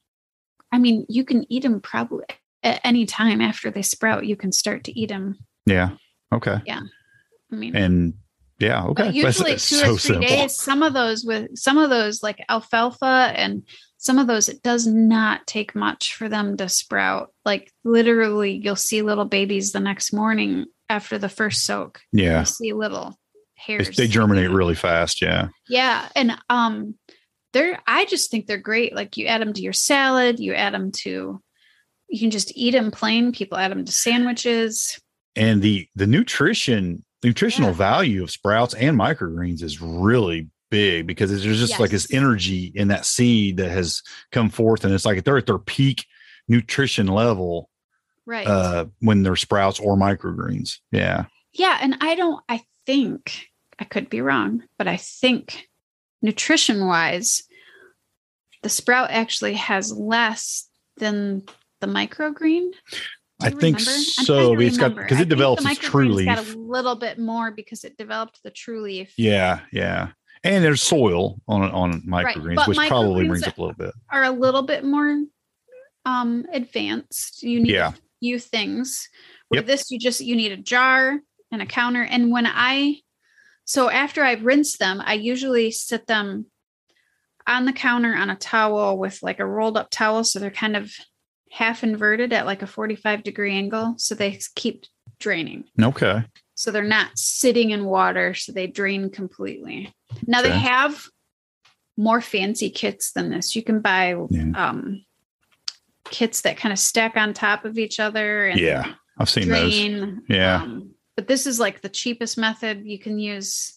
I mean, you can eat them probably at any time after they sprout. You can start to eat them. Yeah. Okay. I mean, And yeah. Okay. but usually That's- two that's or three days. Some of those with some of those like alfalfa and some of those, it does not take much for them to sprout. Like literally, you'll see little babies the next morning after the first soak. Yeah. You see little They, hairs. they germinate really fast. Yeah. Yeah, and um, they're. I just think they're great. Like you add them to your salad. You add them to. You can just eat them plain. People add them to sandwiches. And the, the nutrition, nutritional Yeah. value of sprouts and microgreens is really big because there's just like this Yes. energy in that seed that has come forth. And it's like they're at their peak nutrition level Right. uh, when they're sprouts or microgreens. Yeah. Yeah, and I don't. I think I could be wrong, but I think nutrition wise, the sprout actually has less than the microgreen. Do I you think remember? I'm so. trying to It's got, remember. because I it think develops the its true microgreen's leaf. got a little bit more because it developed the true leaf. Yeah. Yeah. And there's soil on on microgreens, but which probably microgreens brings up a little bit. Are a little bit more um advanced. You need Yeah. a few things. With Yep. this, you just you need a jar and a counter. And when I so after I've rinsed them, I usually sit them on the counter on a towel with like a rolled up towel, so they're kind of half inverted at like a forty-five degree angle, so they keep draining. Okay. So they're not sitting in water, so they drain completely. Now Okay. they have more fancy kits than this. You can buy Yeah. um, kits that kind of stack on top of each other and Yeah. I've seen those. drain. Yeah. Um, but this is like the cheapest method you can use.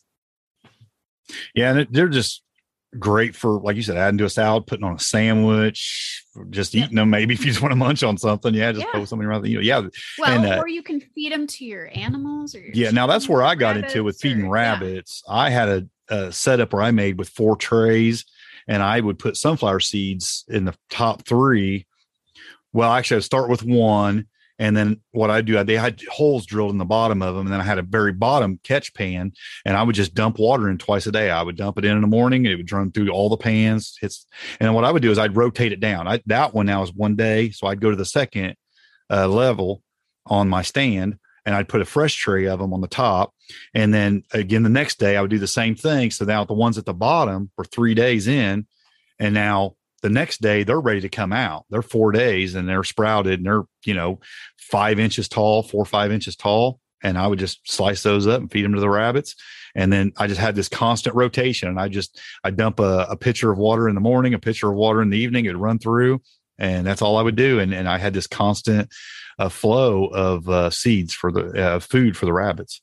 Yeah. And it- they're just great for, like you said, adding to a salad, putting on a sandwich, just Yep. eating them. Maybe if you just want to munch on something. Yeah. Just Yeah. throw something around the, you know, yeah. Well, And, uh, or you can feed them to your animals or your Yeah. Now that's chickens where or I got into with rabbits feeding or- rabbits. I had a, a setup where I made with four trays and I would put sunflower seeds in the top three. Well, actually, I'd start with one. And then what I do, I, they had holes drilled in the bottom of them. And then I had a very bottom catch pan and I would just dump water in twice a day. I would dump it in in the morning. It would run through all the pans. Hits. And what I would do is I'd rotate it down. I, that one now is one day. So I'd go to the second uh, level on my stand and I'd put a fresh tray of them on the top. And then again, the next day I would do the same thing. So now the ones at the bottom were three days in, and now the next day they're ready to come out. They're four days and they're sprouted and they're, you know, five inches tall, four or five inches tall. And I would just slice those up and feed them to the rabbits. And then I just had this constant rotation. And I just, I dump a, a pitcher of water in the morning, a pitcher of water in the evening, it'd run through, and that's all I would do. And, and I had this constant uh, flow of uh, seeds for the uh, food for the rabbits.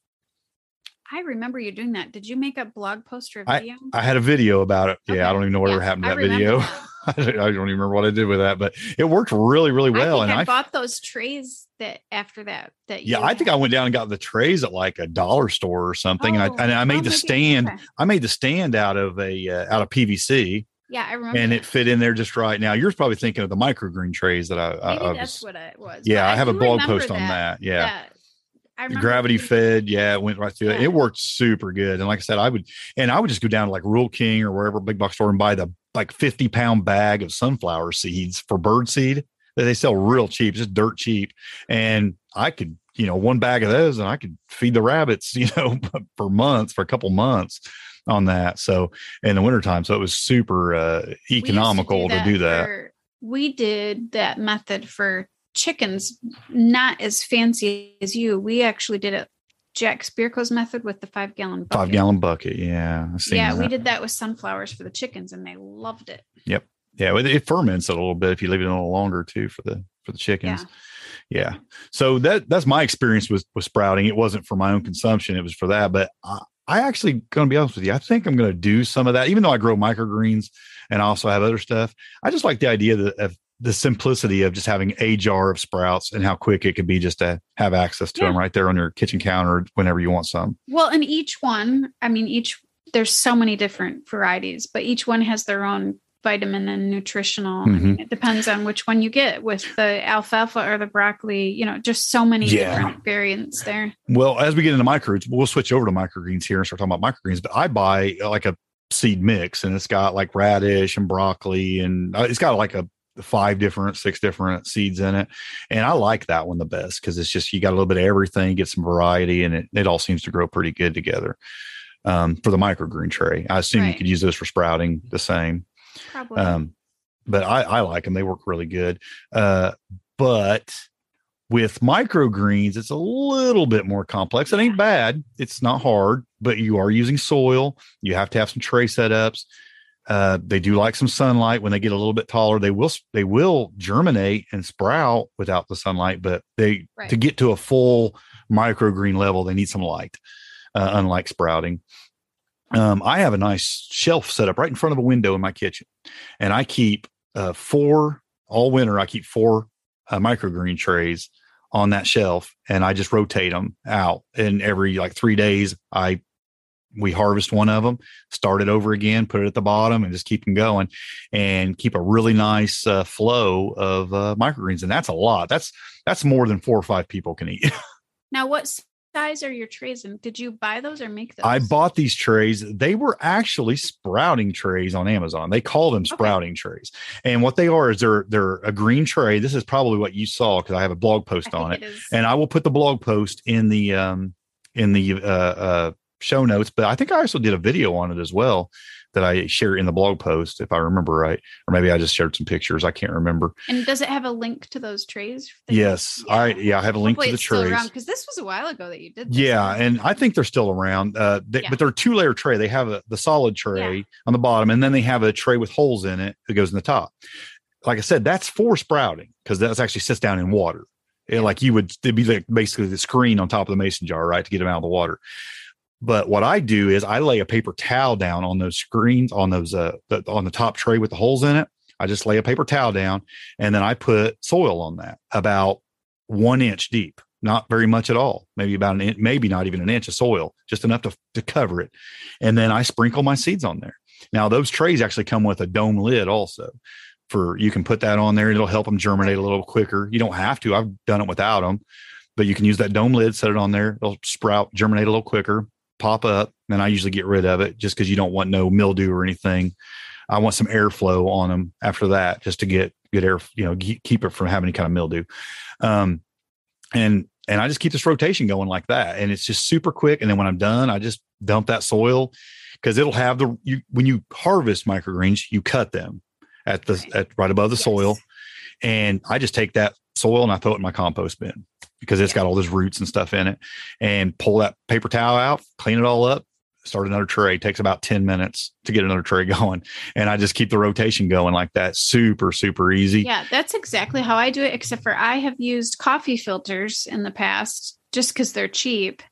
I remember you doing that. Did you make a blog post or a video? I, I had a video about it. Okay. Yeah. I don't even know whatever yeah, happened to I that video. that. I don't even remember what I did with that, but it worked really, really well. I think and I, I bought those trays that after that, that yeah, you I think had. I went down and got the trays at like a dollar store or something. Oh, and I, and I made oh, the maybe. stand, Okay. I made the stand out of a, uh, out of P V C. Yeah, I remember. And that. it fit in there just right. Now you're probably thinking of the microgreen trays that I, I, Maybe I that's was, what it was. yeah, But I have a do blog remember post on that. Yeah. that I remember Gravity thinking- fed. Yeah. It went right through it. Yeah. It worked super good. And like I said, I would, and I would just go down to like Rural King or wherever big box store and buy the like fifty pound bag of sunflower seeds for bird seed that they sell real cheap, just dirt cheap. And I could, you know, one bag of those and I could feed the rabbits, you know, for months, for a couple months on that. So in the wintertime, so it was super uh, we used to economical to do that. for- we did that method for chickens, not as fancy as you. We actually did it Jack Spirko's method with the five gallon bucket. Five gallon bucket. Yeah. I've seen Yeah, that. we did that with sunflowers for the chickens and they loved it. Yep. Yeah. It, it ferments it a little bit if you leave it a little longer too for the, for the chickens. Yeah. Yeah. So that, that's my experience with, with sprouting. It wasn't for my own consumption. It was for that, but I, I actually going to be honest with you. I think I'm going to do some of that, even though I grow microgreens and I also have other stuff. I just like the idea that, of the simplicity of just having a jar of sprouts and how quick it could be just to have access to Yeah. them right there on your kitchen counter whenever you want some. Well, and each one, I mean, each, there's so many different varieties, but each one has their own vitamin and nutritional. I mean, it depends on which one you get with the alfalfa or the broccoli, you know, just so many Yeah. different variants there. Well, as we get into microgreens, we'll switch over to microgreens here and start talking about microgreens. But I buy uh, like a seed mix, and it's got like radish and broccoli, and uh, it's got like a five different, six different seeds in it. And I like that one the best because it's just you got a little bit of everything, get some variety, and it it all seems to grow pretty good together. Um, for the microgreen tray, I assume you Right. could use those for sprouting the same. Probably. Um, but I, I like them. They work really good. Uh, but with microgreens, it's a little bit more complex. It ain't bad. It's not hard, but you are using soil. You have to have some tray setups. Uh, they do like some sunlight. When they get a little bit taller, they will, they will germinate and sprout without the sunlight, but they, Right. to get to a full microgreen level, they need some light, uh, unlike sprouting. Um, I have a nice shelf set up right in front of a window in my kitchen, and I keep uh, four all winter. I keep four uh, microgreen trays on that shelf, and I just rotate them out. And every like three days, I we harvest one of them, start it over again, put it at the bottom, and just keep them going, and keep a really nice uh, flow of uh, microgreens. And that's a lot. That's that's more than four or five people can eat. Now, what size are your trays? And did you buy those or make those? I bought these trays. They were actually sprouting trays on Amazon. They call them sprouting trays. And what they are is they're they're a green tray. This is probably what you saw because I have a blog post I on think it. it is. And I will put the blog post in the um in the uh uh show notes, but I think I also did a video on it as well that I share in the blog post, if I remember right. Or maybe I just shared some pictures. I can't remember. And does it have a link to those trays? that you- Yes. I yeah, I have a link Hopefully to the it's still trays. because this was a while ago that you did this. Yeah, and I think they're still around. Uh, they, Yeah. But they're a two layer tray. They have a the solid tray on the bottom, and then they have a tray with holes in it that goes in the top. Like I said, that's for sprouting because that's actually sits down in water. It, like you would, it'd be like basically the screen on top of the mason jar, right, to get them out of the water. But what I do is I lay a paper towel down on those screens, on those uh, the, on the top tray with the holes in it. I just lay a paper towel down, and then I put soil on that about one inch deep. Not very much at all, maybe about an inch, maybe not even an inch of soil, just enough to, to cover it. And then I sprinkle my seeds on there. Now, those trays actually come with a dome lid also for, you can put that on there and it'll help them germinate a little quicker. You don't have to, I've done it without them, but you can use that dome lid, set it on there. It'll sprout, germinate a little quicker, pop up. And I usually get rid of it just because you don't want no mildew or anything. I want some airflow on them after that, just to get good air, you know, keep it from having any kind of mildew. Um, And and I just keep this rotation going like that. And it's just super quick. And then when I'm done, I just dump that soil because it'll have the, you, when you harvest microgreens, you cut them at the, at right above the yes. soil. And I just take that soil and I throw it in my compost bin because it's yeah. got all those roots and stuff in it, and pull that paper towel out, clean it all up, start another tray. It takes about ten minutes to get another tray going. And I just keep the rotation going like that. Super, super easy. Yeah, that's exactly how I do it, except for I have used coffee filters in the past just because they're cheap.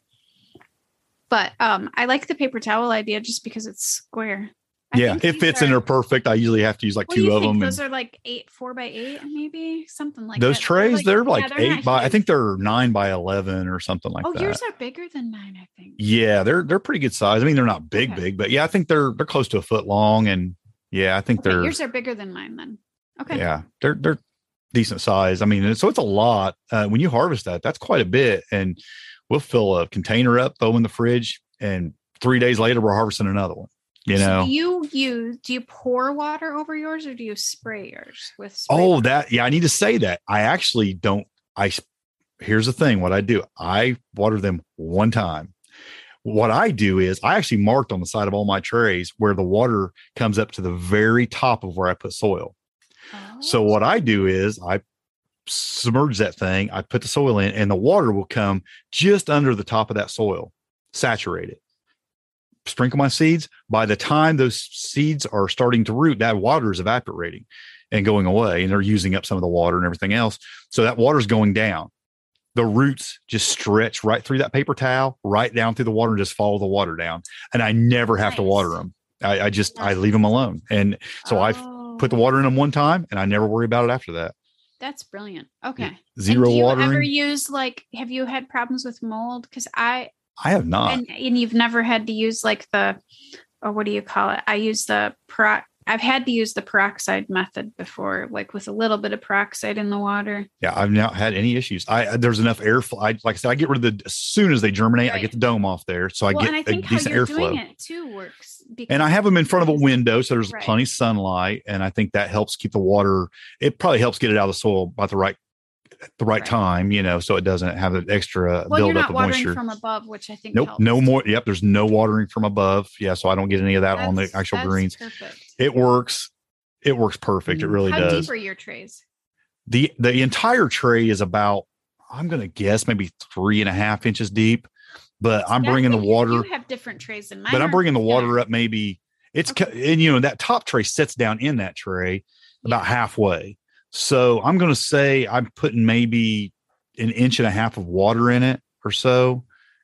But um, I like the paper towel idea just because it's square. I yeah, it fits are, in there perfect. I usually have to use like what two do you of think? them. Those and are like eight, four by eight, maybe something like those that. trays. They're like, they're like yeah, they're eight by. Huge. I think they're nine by eleven or something like oh, that. Oh, yours are bigger than mine, I think. Yeah, they're they're pretty good size. I mean, they're not big, okay. big, but yeah, I think they're they're close to a foot long, and yeah, I think okay, they're yours are bigger than mine then. Okay. Yeah, they're they're decent size. I mean, so it's a lot. Uh, when you harvest that, that's quite a bit, and we'll fill a container up, throw in the fridge, and three days later, we're harvesting another one. You so know, do you use, do you pour water over yours or do you spray yours with? Spray oh, water? that, yeah, I need to say that. I actually don't, I, here's the thing. What I do, I water them one time. What I do is I actually marked on the side of all my trays where the water comes up to the very top of where I put soil. Oh. So what I do is I submerge that thing, I put the soil in, and the water will come just under the top of that soil, saturate it. Sprinkle my seeds. By the time those seeds are starting to root, that water is evaporating and going away, and they're using up some of the water and everything else. So that water is going down. The roots just stretch right through that paper towel, right down through the water, and just follow the water down. And I never have nice. to water them. I, I just, nice. I leave them alone. And so oh. I put the water in them one time, and I never worry about it after that. That's brilliant. Okay. Zero and do you watering. Ever use like, have you had problems with mold? Because I, I have not. And, and you've never had to use like the, or what do you call it? I use the, per, I've had to use the peroxide method before, like with a little bit of peroxide in the water. Yeah, I've not had any issues. I There's enough airflow. I, like I said, I get rid of the, as soon as they germinate, right. I get the dome off there. So I well, get and I think a decent how you're airflow. Doing it too works. And I have them in front of a window, so there's right. plenty of sunlight. And I think that helps keep the water, it probably helps get it out of the soil by the right at the right, right time, you know, so it doesn't have an extra well, build up of watering moisture from above, which I think nope, helps. no more. Yep, there's no watering from above. Yeah, so I don't get any of that that's, on the actual greens. Perfect. It works. It works perfect. It really How does. How deep are your trays? The the entire tray is about, I'm going to guess maybe three and a half inches deep, but I'm yeah, bringing the water. You have different trays than mine. But I'm bringing the water there. up maybe it's okay. And you know that top tray sits down in that tray about yeah. halfway. So I'm going to say I'm putting maybe an inch and a half of water in it or so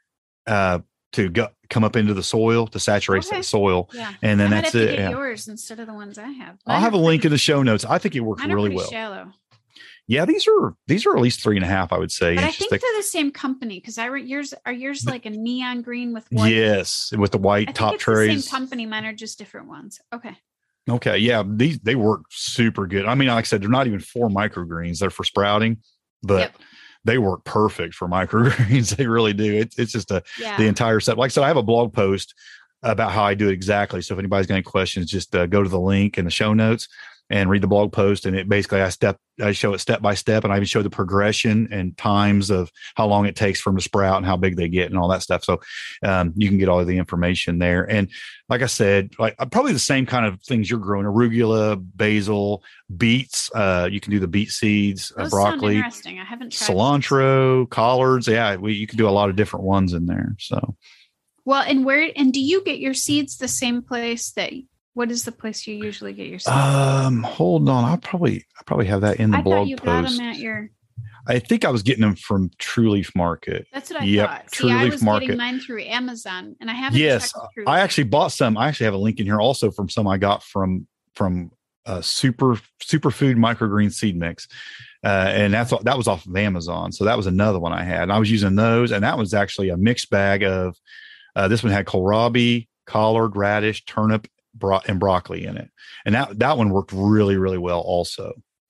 uh, to go, come up into the soil to saturate okay. the soil. Yeah. And then I that's might have it. To get yeah. yours instead of the ones I have. Mine I'll have a link pretty, in the show notes. I think it works really well. Shallow. Yeah, these are these are at least three and a half, I would say. But I think thick. They're the same company because I re- yours are yours like a neon green with white. Yes, with the white I top think it's trays. The same company. Mine are just different ones. Okay. Okay. Yeah, these they work super good. I mean, like I said, they're not even for microgreens; they're for sprouting, but yep. they work perfect for microgreens. They really do. It's it's just a yeah. the entire set. Like I said, I have a blog post about how I do it exactly. So if anybody's got any questions, just uh, go to the link in the show notes and read the blog post. And it basically, I step, I show it step by step, and I even show the progression and times of how long it takes for them to sprout and how big they get and all that stuff. So um, you can get all of the information there. And like I said, like probably the same kind of things you're growing: arugula, basil, beets. Uh, you can do the beet seeds, uh, broccoli, interesting. I haven't tried cilantro, collards. Yeah, we, you can do a lot of different ones in there. So, well, and where and do you get your seeds the same place that? What is the place you usually get your seeds? Um, hold on. I'll probably I probably have that in the I blog thought you post. Got them at your. I think I was getting them from True Leaf Market. That's what I yep, thought. True See, Leaf I was Market. getting mine through Amazon, and I haven't. Yes, True I Leaf. actually bought some. I actually have a link in here also from some I got from from uh, Super Superfood Microgreen Seed Mix, uh, and that's that was off of Amazon. So that was another one I had. And I was using those, and that was actually a mixed bag of. Uh, this one had kohlrabi, collard, radish, turnip, bro- and broccoli in it, and that that one worked really really well also.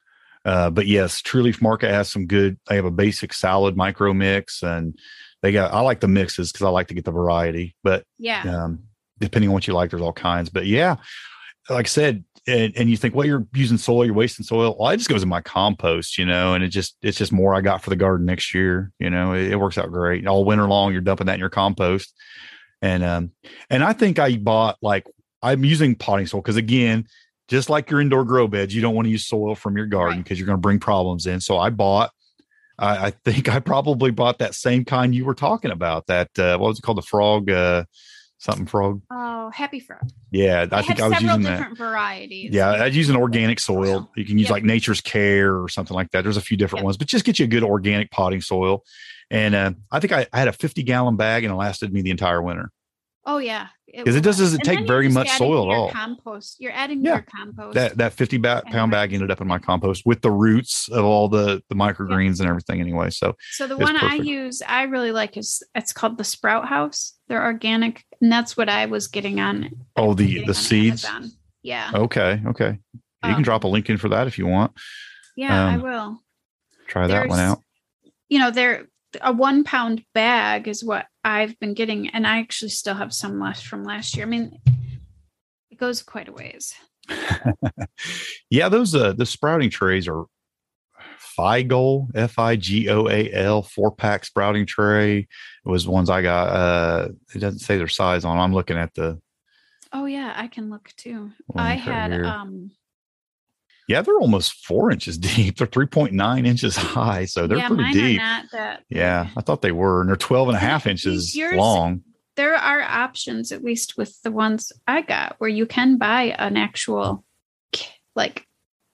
Uh, but yes, True Leaf Market has some good. They have a basic salad micro mix, and they got. I like the mixes because I like to get the variety. But yeah, um, depending on what you like, there's all kinds. But yeah, like I said, and, and you think, well, you're using soil, you're wasting soil. Well, it just goes in my compost, you know, and it just, it's just more I got for the garden next year. You know, it, it works out great. All winter long, you're dumping that in your compost. And, um, and I think I bought like, I'm using potting soil because again, just like your indoor grow beds, you don't want to use soil from your garden because right. you're going to bring problems in. So I bought, I, I think I probably bought that same kind you were talking about, that, uh, what was it called? The frog, uh, something frog. Oh, Happy Frog. Yeah, I, I think I was using that. Different varieties. Yeah, I'd use an organic soil. You can use yep. like Nature's Care or something like that. There's a few different yep. ones, but just get you a good organic potting soil. And uh, I think I, I had a fifty gallon bag and it lasted me the entire winter. Oh yeah, because it, it does doesn't and take very much soil at all. Compost. You're adding yeah. your compost. That that fifty ba- pound bag ended up in my compost with the roots of all the the microgreens yeah. and everything. Anyway, so so the one perfect. I use, I really like is it's called the Sprout House. They're organic, and that's what I was getting on. Oh, the the seeds. Amazon. Yeah. Okay. Okay. You um, can drop a link in for that if you want. Yeah, um, I will. Try There's, that one out. You know, they're a one pound bag is what I've been getting. And I actually still have some left from last year. I mean, it goes quite a ways. yeah. Those, uh, the sprouting trays are Figoal, F I G O A L, four pack sprouting tray. It was ones I got. Uh, it doesn't say their size on. I'm looking at the. Oh yeah. I can look too. I had, here. um, Yeah, they're almost four inches deep. They're three point nine inches high. So they're yeah, pretty mine deep. Are not that yeah, I thought they were. And they're twelve and a half inches yours, long. There are options, at least with the ones I got, where you can buy an actual like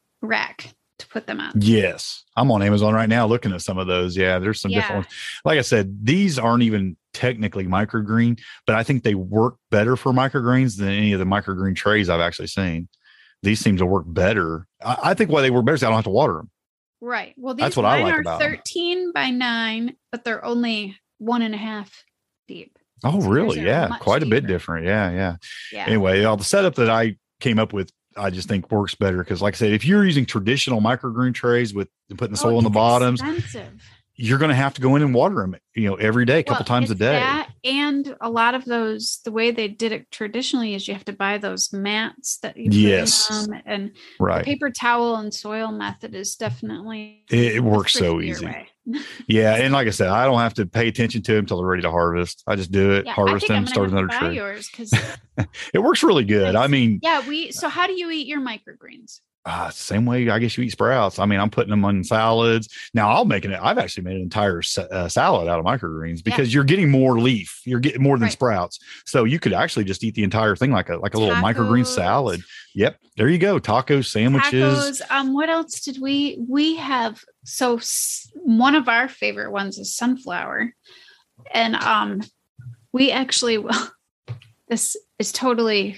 rack to put them on. Yes. I'm on Amazon right now looking at some of those. Yeah, there's some yeah. different ones. Like I said, these aren't even technically microgreen, but I think they work better for microgreens than any of the microgreen trays I've actually seen. These seem to work better. I, I think why they work better is I don't have to water them. Right. Well, these That's what I like are about thirteen them. By nine, but they're only one and a half deep. Oh, so really? Yeah. Quite deeper. a bit different. Yeah. Yeah. Yeah. Anyway, all the setup that I came up with, I just think works better. Because like I said, if you're using traditional microgreen trays with putting the soil oh, in the bottoms, expensive. You're going to have to go in and water them, you know, every day, a couple well, times a day. That, and a lot of those, the way they did it traditionally is you have to buy those mats that you put yes. in them, and right. the paper towel and soil method is definitely it, it works so easy. yeah, and like I said, I don't have to pay attention to them until they're ready to harvest. I just do it, yeah, harvest them, start another tree. Yours because it works really good. I mean, yeah, we. So how do you eat your microgreens? Uh, same way I guess you eat sprouts. I mean, I'm putting them on salads. Now I'll make it. I've actually made an entire sa- uh, salad out of microgreens because yeah. you're getting more leaf. You're getting more than right. sprouts. So you could actually just eat the entire thing like a like a Tacos. little microgreen salad. Yep. There you go. Tacos, sandwiches. Tacos. Um, what else did we, we have? So s- one of our favorite ones is sunflower. And um, we actually, well, this is totally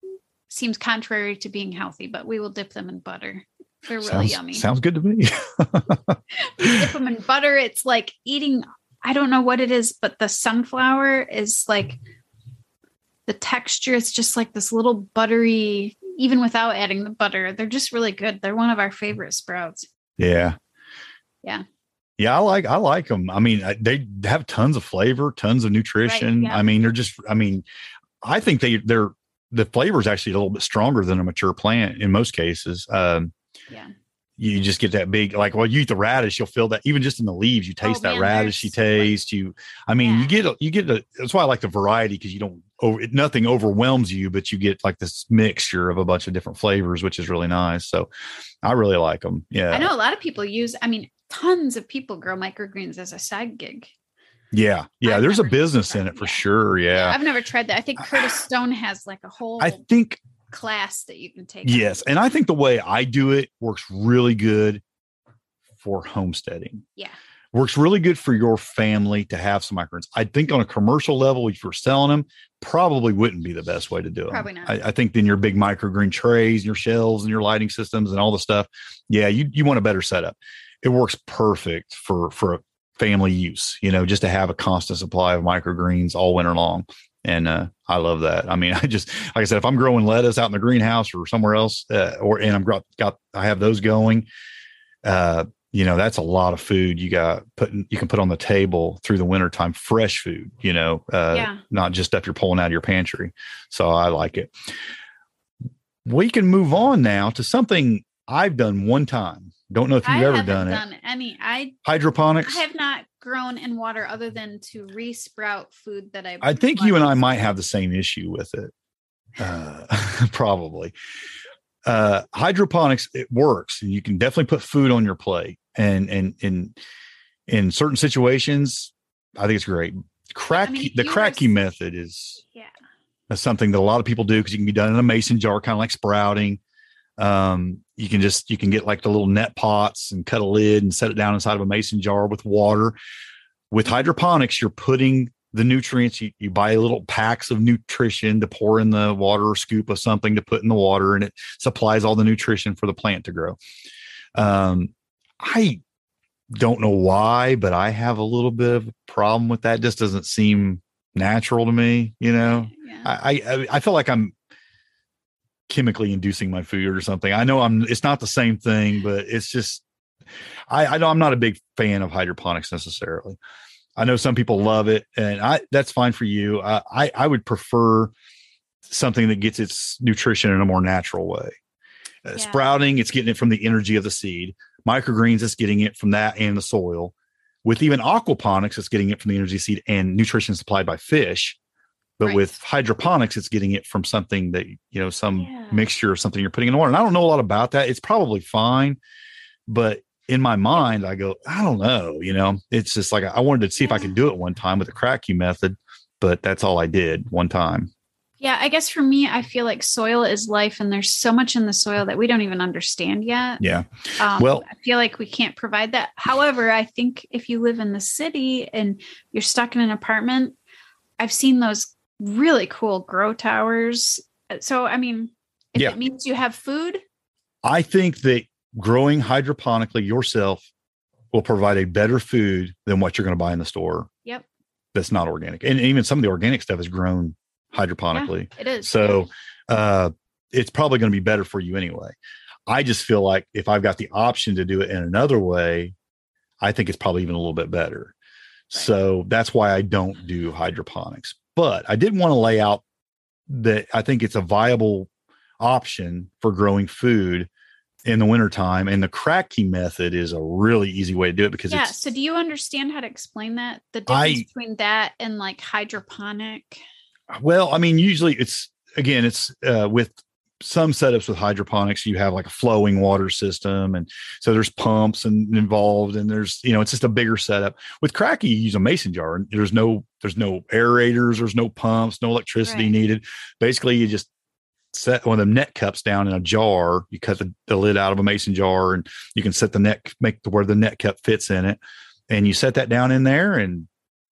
seems contrary to being healthy, but we will dip them in butter. They're really sounds, yummy. Sounds good to me. We dip them in butter. It's like eating, I don't know what it is, but the sunflower is like the texture. It's just like this little buttery, even without adding the butter. They're just really good. They're one of our favorite sprouts. Yeah. Yeah. Yeah, I like I like them. I mean, they have tons of flavor, tons of nutrition. Right, yeah. I mean, they're just. I mean, I think they they're the flavor is actually a little bit stronger than a mature plant in most cases. Um, yeah, you just get that big. Like, well, you eat the radish, you'll feel that even just in the leaves. You taste oh, that man, radishy taste. You, I mean, yeah. you get a, you get a. That's why I like the variety because you don't over nothing overwhelms you, but you get like this mixture of a bunch of different flavors, which is really nice. So, I really like them. Yeah, I know a lot of people use. I mean. Tons of people grow microgreens as a side gig. Yeah. Yeah. I've there's a business in it for yeah. sure. Yeah. yeah. I've never tried that. I think Curtis Stone has like a whole I think class that you can take. Yes. And I think the way I do it works really good for homesteading. Yeah. Works really good for your family to have some microgreens. I think on a commercial level, if you're selling them, probably wouldn't be the best way to do it. Probably not. I, I think then your big microgreen trays and your shelves and your lighting systems and all the stuff. Yeah. You, you want a better setup. It works perfect for, for a family use, you know, just to have a constant supply of microgreens all winter long. And uh, I love that. I mean, I just, like I said, if I'm growing lettuce out in the greenhouse or somewhere else, uh, or, and I'm got, got, I have those going, uh, you know, that's a lot of food you got putting, you can put on the table through the wintertime, fresh food, you know, uh, yeah. not just stuff you're pulling out of your pantry. So I like it. we can move on now to something I've done one time. Don't know if you've I ever haven't done it. done any. I Hydroponics. I have not grown in water other than to re-sprout food that I. I think you and I might have the same issue with it. Uh, probably. Uh, hydroponics, it works. You can definitely put food on your plate, and and in in certain situations, I think it's great. Crack I mean, the you cracky are- method is Yeah. that's something that a lot of people do because you can be done in a mason jar, kind of like sprouting. Um, you can just you can get like the little net pots and cut a lid and set it down inside of a mason jar with water. With hydroponics, you're putting the nutrients. You, you buy little packs of nutrition to pour in the water, or scoop of something to put in the water, and it supplies all the nutrition for the plant to grow. Um, I don't know why, but I have a little bit of a problem with that. It just doesn't seem natural to me. You know, Yeah. I, I, I feel like I'm chemically inducing my food or something. I know I'm, it's not the same thing, but it's just, I, I know I'm not a big fan of hydroponics necessarily. I know some people love it, and I, that's fine for you. Uh, I, I would prefer something that gets its nutrition in a more natural way. Uh, Yeah. Sprouting, it's getting it from the energy of the seed. Microgreens, it's getting it from that and the soil. With even aquaponics, it's getting it from the energy seed and nutrition supplied by fish. But Right. with hydroponics, it's getting it from something that, you know, some Yeah. mixture of something you're putting in the water. And I don't know a lot about that. It's probably fine. But in my mind, I go, I don't know, you know, it's just like, I wanted to see if I could do it one time with the cracky method, but that's all I did one time. Yeah, I guess for me, I feel like soil is life, and there's so much in the soil that we don't even understand yet. Yeah. Um, Well- I feel like we can't provide that. However, I think if you live in the city and you're stuck in an apartment, I've seen those really cool grow towers. So, I mean, if Yeah. it means you have food, I think that growing hydroponically yourself will provide a better food than what you're going to buy in the store. Yep. That's not organic. And even some of the organic stuff is grown hydroponically. it is. So uh, it's probably going to be better for you anyway. I just feel like if I've got the option to do it in another way, I think it's probably even a little bit better. So that's why I don't do hydroponics. But I did want to lay out that I think it's a viable option for growing food in the wintertime. And the cracky method is a really easy way to do it because yeah. it's So do you understand how to explain that? The difference I- between that and like hydroponic? well, I mean, usually it's again, it's uh, with some setups with hydroponics, you have like a flowing water system. And so there's pumps and involved, and there's, you know, it's just a bigger setup. With cracky, you use a mason jar, and there's no, there's no aerators, there's no pumps, no electricity Right. needed. Basically, you just set one of the net cups down in a jar. You cut the, the lid out of a mason jar, and you can set the net, make to where the net cup fits in it. And you set that down in there, and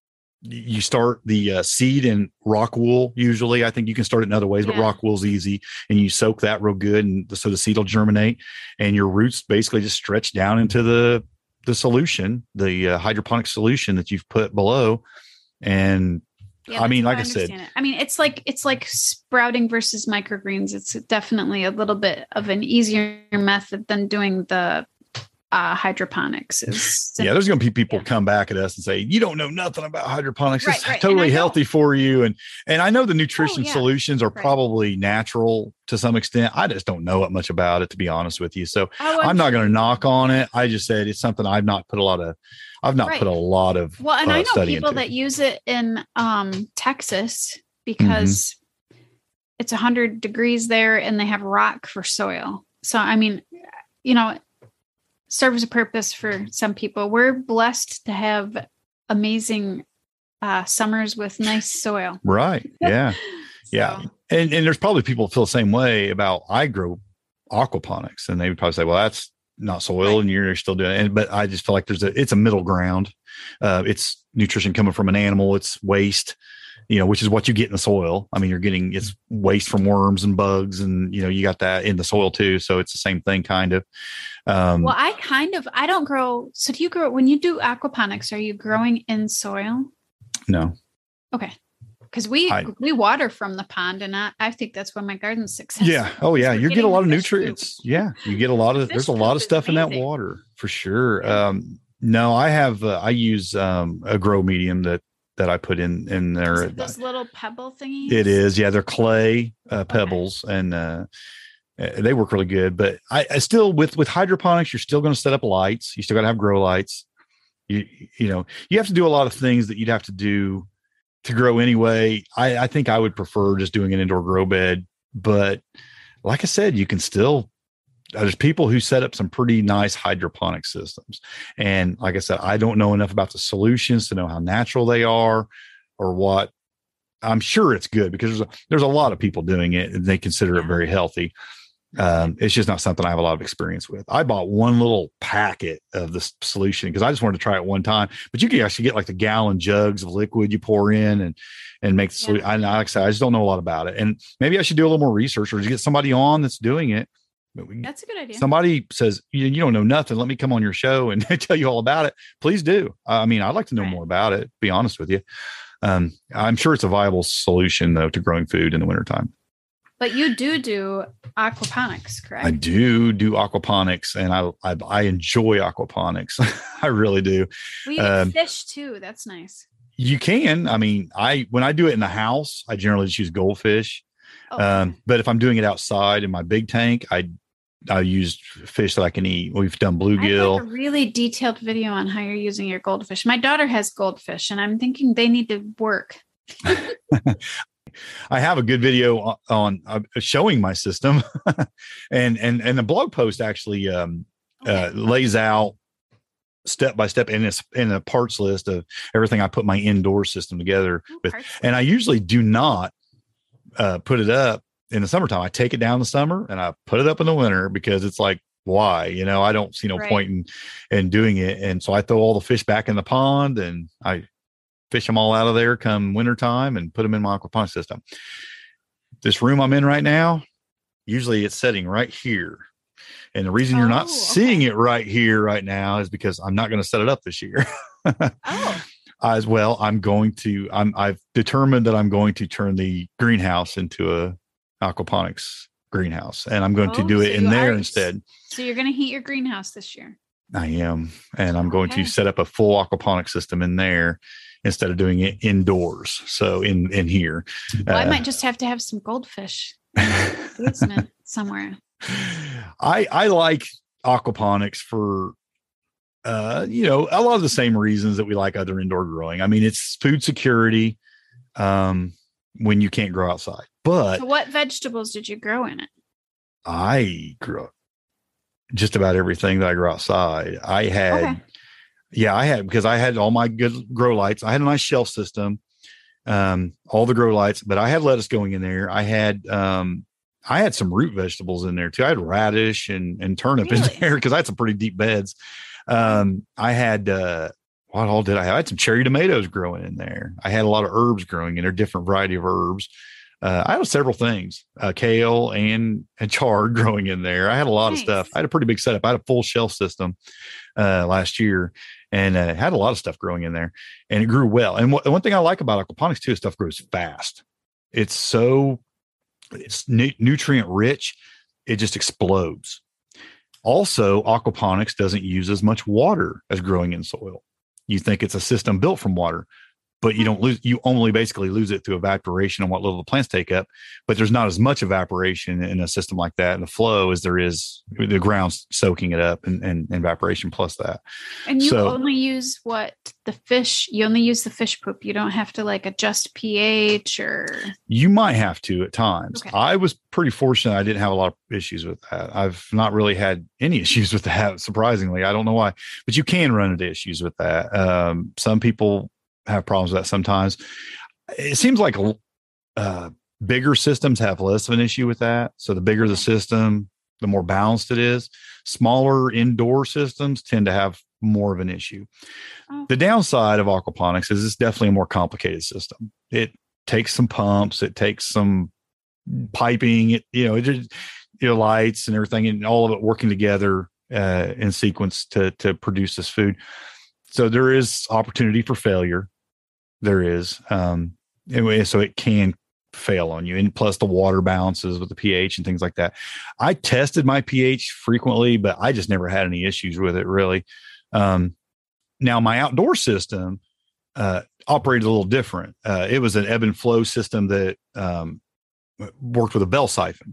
you start the uh, seed in rock wool. Usually, I think you can start it in other ways, but Yeah. rock wool's easy, and you soak that real good, and the, so the seed will germinate, and your roots basically just stretch down into the the solution, the uh, hydroponic solution that you've put below. And Yeah, I mean, that's how like I said, understand it. I mean, it's like it's like sprouting versus microgreens. It's definitely a little bit of an easier method than doing the uh, hydroponics. Is yeah, there's going to be people Yeah. come back at us and say, you don't know nothing about hydroponics. Right, It's right. And totally I don't. healthy for you. And, and I know the nutrition Oh, yeah. solutions are Right. probably natural to some extent. I just don't know much about it, to be honest with you. So Oh, I'm not going to sure. knock on it. I just said it's something I've not put a lot of, I've not Right. put a lot of Well, and uh, I know study people into. that use it in um, Texas because Mm-hmm. it's one hundred degrees there and they have rock for soil. So, I mean, you know, it serves a purpose for some people. We're blessed to have amazing uh, summers with nice soil. Right. Yeah. Yeah. So, And and there's probably people that feel the same way about I grow aquaponics, and they would probably say, well, that's not soil, Right. and you're still doing it. And, but I just feel like there's a, it's a middle ground. Uh, it's nutrition coming from an animal. It's waste, you know, which is what you get in the soil. I mean, you're getting, it's waste from worms and bugs, and, you know, you got that in the soil too. So it's the same thing kind of. Um, Well, I kind of, I don't grow. So do you grow, when you do aquaponics, are you growing in soil? no, Okay. Because we I- we water from the pond, and I, I think that's why my garden's successful. yeah. Oh yeah. We're You get a getting lot of the fish nutrients. Yeah. You get a lot of, Fish there's a lot poop of is stuff in that amazing. water for sure. Yeah. Um, no, I have, uh, I use, um, a grow medium that, that I put in, in there. Is it those little pebble thingies? It is. Yeah. They're clay uh, pebbles. And, uh, Uh, they work really good, but I, I still with with hydroponics, you're still going to set up lights. You still got to have grow lights. You you know you have to do a lot of things that you'd have to do to grow anyway. I, I think I would prefer just doing an indoor grow bed, but like I said, you can still. There's people who set up some pretty nice hydroponic systems, and like I said, I don't know enough about the solutions to know how natural they are or what. I'm sure it's good because there's a, there's a lot of people doing it and they consider it very healthy. Um, it's just not something I have a lot of experience with. I bought one little packet of this solution because I just wanted to try it one time, but you can actually get like the gallon jugs of liquid you pour in and, and make the solution. I, like I said, I just don't know a lot about it. And maybe I should do a little more research or just get somebody on that's doing it. That's a good idea. Somebody says, you, you don't know nothing. Let me come on your show and tell you all about it. Please do. I mean, I'd like to know right. more about it, be honest with you. Um, I'm sure it's a viable solution though, to growing food in the wintertime. But you do do aquaponics, correct? I do do aquaponics, and I I, I enjoy aquaponics. I really do. Well, you um, fish too. That's nice. You can. I mean, I when I do it in the house, I generally just use goldfish. Oh, um, okay. But if I'm doing it outside in my big tank, I I use fish that I can eat. We've done bluegill. I'd like a really detailed video on how you're using your goldfish. My daughter has goldfish, and I'm thinking they need to work. I have a good video on uh, showing my system, and and and the blog post actually um, okay. uh, lays out step by step in this in a parts list of everything I put my indoor system together Ooh, with. And I usually do not uh, put it up in the summertime. I take it down in the summer and I put it up in the winter because it's like, why? You know, I don't see no right. point in, in doing it. And so I throw all the fish back in the pond and I fish them all out of there come wintertime and put them in my aquaponic system. This room I'm in right now, usually it's setting right here. And the reason you're oh, not okay. seeing it right here right now is because I'm not going to set it up this year. oh. As well, I'm going to, I'm, I've determined that I'm going to turn the greenhouse into a aquaponics greenhouse, and I'm going oh, to do so it in there are, instead. So you're going to heat your greenhouse this year? I am. And I'm going okay. to set up a full aquaponic system in there instead of doing it indoors. So in, in here. Well, uh, I might just have to have some goldfish basement somewhere. I, I like aquaponics for, uh, you know, a lot of the same reasons that we like other indoor growing. I mean, it's food security um, when you can't grow outside. But so what vegetables did you grow in it? I grew just about everything that I grew outside. I had, okay. yeah, I had, because I had all my good grow lights. I had a nice shelf system, um, all the grow lights, but I had lettuce going in there. I had, um, I had some root vegetables in there too. I had radish and, and turnip really? in there because I had some pretty deep beds. Um, I had, uh, what all did I have? I had some cherry tomatoes growing in there. I had a lot of herbs growing in there, different variety of herbs. Uh, I had several things, uh, kale and, and chard growing in there. I had a lot nice. of stuff. I had a pretty big setup. I had a full shelf system uh, last year and uh, had a lot of stuff growing in there, and it grew well. And w- one thing I like about aquaponics too is stuff grows fast. It's so, it's nu- nutrient rich. It just explodes. Also, aquaponics doesn't use as much water as growing in soil. You think it's a system built from water, but you don't lose, you only basically lose it through evaporation and what little the plants take up. But there's not as much evaporation in a system like that and the flow as there is the ground's soaking it up and, and, and evaporation plus that. And you so, only use what the fish, you only use the fish poop. You don't have to like adjust pH or. You might have to at times. Okay. I was pretty fortunate. I didn't have a lot of issues with that. I've not really had any issues with that. Surprisingly, I don't know why, but you can run into issues with that. Um, some people have problems with that sometimes. It seems like uh, bigger systems have less of an issue with that. So the bigger the system, the more balanced it is. Smaller indoor systems tend to have more of an issue. Oh. The downside of aquaponics is it's definitely a more complicated system. It takes some pumps, it takes some piping, it, you know, it just, you know, lights and everything, and all of it working together uh, in sequence to to produce this food. So there is opportunity for failure. There is. Um, anyway, so it can fail on you. And plus the water balances with the pH and things like that. I tested my pH frequently, but I just never had any issues with it really. Um, now my outdoor system uh, operated a little different. Uh, it was an ebb and flow system that um, worked with a bell siphon.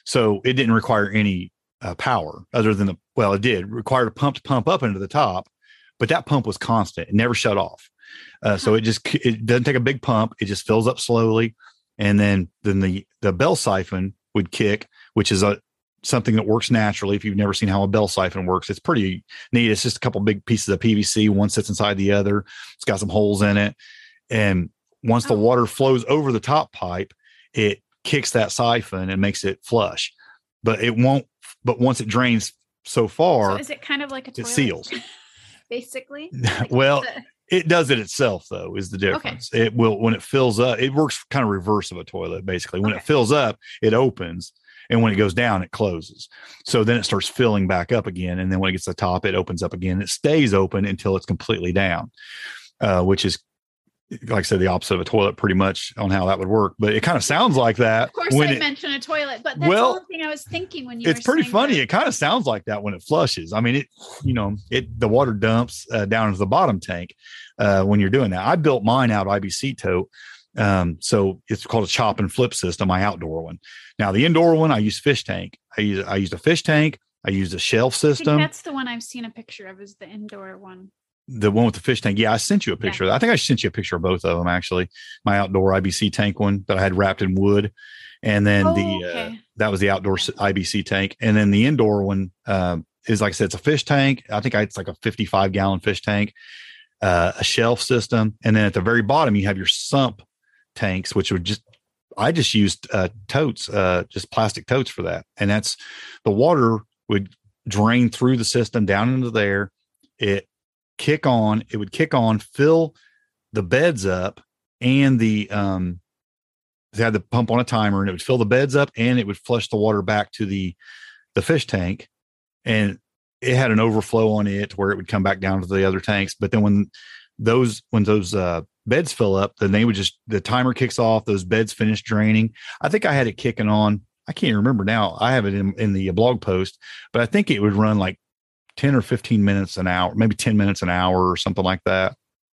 So it didn't require any uh, power other than the, well, it did require a pump to pump up into the top, but that pump was constant. It never shut off. Uh, so it just, it doesn't take a big pump. It just fills up slowly. And then, then the, the bell siphon would kick, which is a, something that works naturally. If you've never seen how a bell siphon works, it's pretty neat. It's just a couple big pieces of P V C. One sits inside the other. It's got some holes in it. And once the water flows over the top pipe, it kicks that siphon and makes it flush, but it won't, but once it drains so far, so is it kind of like a toilet? It seals. Basically? Like well, it does it itself though, is the difference. Okay. It will, when it fills up, it works kind of reverse of a toilet. Basically, when okay. it fills up, it opens. And when it goes down, it closes. So then it starts filling back up again. And then when it gets to the top, it opens up again. It stays open until it's completely down, uh, which is, like I said, the opposite of a toilet pretty much on how that would work. But it kind of sounds like that. Of course when I it, mentioned a toilet, but that's well, the only thing I was thinking when you it's were pretty funny. that. It kind of sounds like that when it flushes. I mean, it, you know, it, the water dumps uh, down into the bottom tank uh, when you're doing that. I built mine out I B C tote. Um, so it's called a chop and flip system, my outdoor one. Now the indoor one, I use fish tank. I use, I used a fish tank. I used a shelf system. I think that's the one I've seen a picture of, is the indoor one. The one with the fish tank. Yeah. I sent you a picture. Yeah. I think I sent you a picture of both of them, actually. My outdoor I B C tank one that I had wrapped in wood. And then oh, the, okay. uh, that was the outdoor yeah. I B C tank. And then the indoor one, um, is like I said, it's a fish tank. I think I, it's like a fifty-five gallon fish tank, uh, a shelf system. And then at the very bottom, you have your sump tanks, which would just, I just used uh, totes, uh, just plastic totes for that. And that's, the water would drain through the system down into there. It kick on, it would kick on, fill the beds up, and the, um, they had the pump on a timer, and it would fill the beds up, and it would flush the water back to the, the fish tank. And it had an overflow on it where it would come back down to the other tanks. But then when those, when those, uh, beds fill up, then they would just, the timer kicks off, those beds finish draining. I think I had it kicking on. I can't remember now. I have it in, in the blog post, but I think it would run like ten or fifteen minutes an hour, maybe ten minutes an hour or something like that.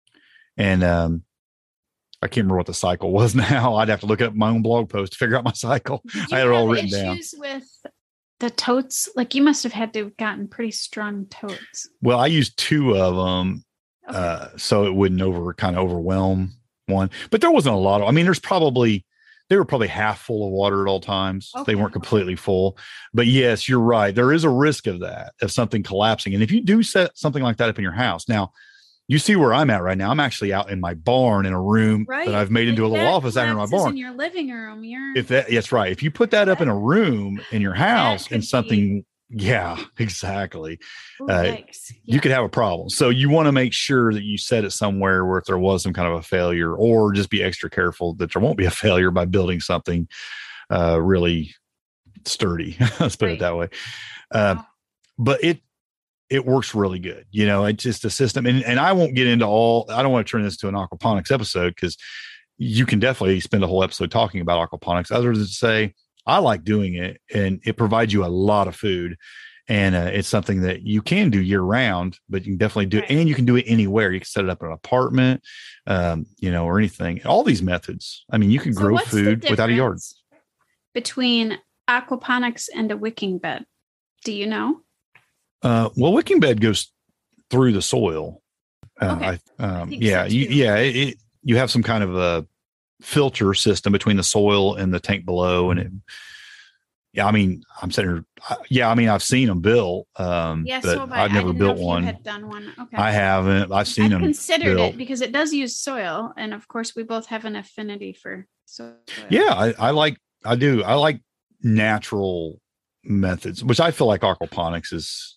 And, um, I can't remember what the cycle was now. I'd have to look up my own blog post to figure out my cycle. I had it all written down. Issues with the totes? Like you must have had to have gotten pretty strong totes. Well, I used two of them. Okay. Uh, so it wouldn't over kind of overwhelm one, but there wasn't a lot of, I mean, there's probably, they were probably half full of water at all times. Okay. They weren't completely full, but yes, you're right. There is a risk of that, of something collapsing. And if you do set something like that up in your house, now you see where I'm at right now. I'm actually out in my barn in a room right. that I've made into if a little office out in my barn. In your living room, you're if that, that's right. If you put that up in a room in your house and something, be- yeah, exactly. Ooh, uh, yeah. You could have a problem. So you want to make sure that you set it somewhere where if there was some kind of a failure, or just be extra careful that there won't be a failure by building something uh, really sturdy. Let's put right. it that way. Uh, wow. But it, it works really good. You know, it's just a system. And, and I won't get into all, I don't want to turn this to an aquaponics episode, because you can definitely spend a whole episode talking about aquaponics, other than to say, I like doing it, and it provides you a lot of food, and uh, it's something that you can do year round, but you can definitely do it, and you can do it anywhere. You can set it up in an apartment, um, you know, or anything. All these methods. I mean, you can so grow food without a yard. Between aquaponics and a wicking bed, do you know? Uh, well, wicking bed goes through the soil. Uh, okay. I, um, I yeah, so you, yeah. It, it, you have some kind of a filter system between the soil and the tank below, and it, yeah, I mean, I'm sitting here. Yeah, I mean, I've seen them built, um, yeah, but so have I've I. never I built know if one. You had done one. Okay. I haven't. I've seen I've them. Considered built. it because it does use soil, and of course, we both have an affinity for soil. Yeah, I, I like. I do. I like natural methods, which I feel like aquaponics is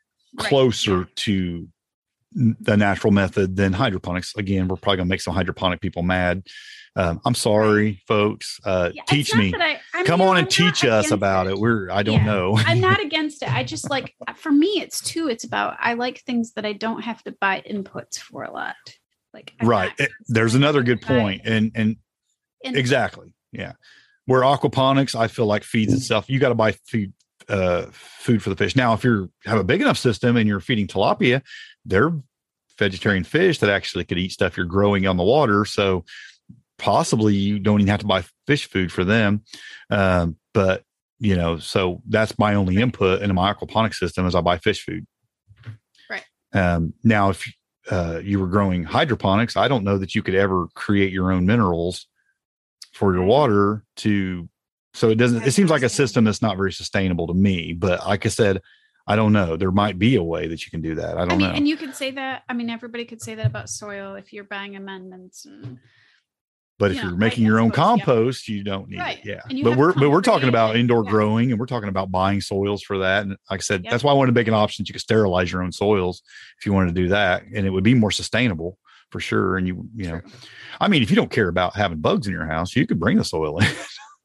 closer right. to the natural method than hydroponics. Again, we're probably gonna make some hydroponic people mad. Um, I'm sorry, right. folks. Uh, yeah, teach me. I, I Come mean, on I'm and teach us about it. it. We're. I don't yeah, know. I'm not against it. I just like, for me, it's too. It's about. I like things that I don't have to buy inputs for a lot. Like I'm right. It, there's another good point, and and In- exactly, yeah. Where aquaponics, I feel like feeds itself. You got to buy food. Uh, food for the fish. Now, if you have a big enough system and you're feeding tilapia, they're vegetarian fish that actually could eat stuff you're growing on the water. So possibly you don't even have to buy fish food for them. Um, but you know, so that's my only input into my aquaponic system is I buy fish food. Right. Um, now, if uh, you were growing hydroponics, I don't know that you could ever create your own minerals for your water to, so it doesn't, it seems like a system that's not very sustainable to me, but like I said, I don't know. There might be a way that you can do that. I don't I mean, know. and you could say that, I mean, everybody could say that about soil if you're buying amendments. And, but if you you're know, making I your own suppose, yeah. compost, you don't need Right. it. Yeah. And you But have we're, but we're talking concrete about and- indoor yeah. growing, and we're talking about buying soils for that. And like I said, Yep. that's why I wanted to make an option that you could sterilize your own soils if you wanted to do that. And it would be more sustainable for sure. And you, you know, True. I mean, if you don't care about having bugs in your house, you could bring the soil in.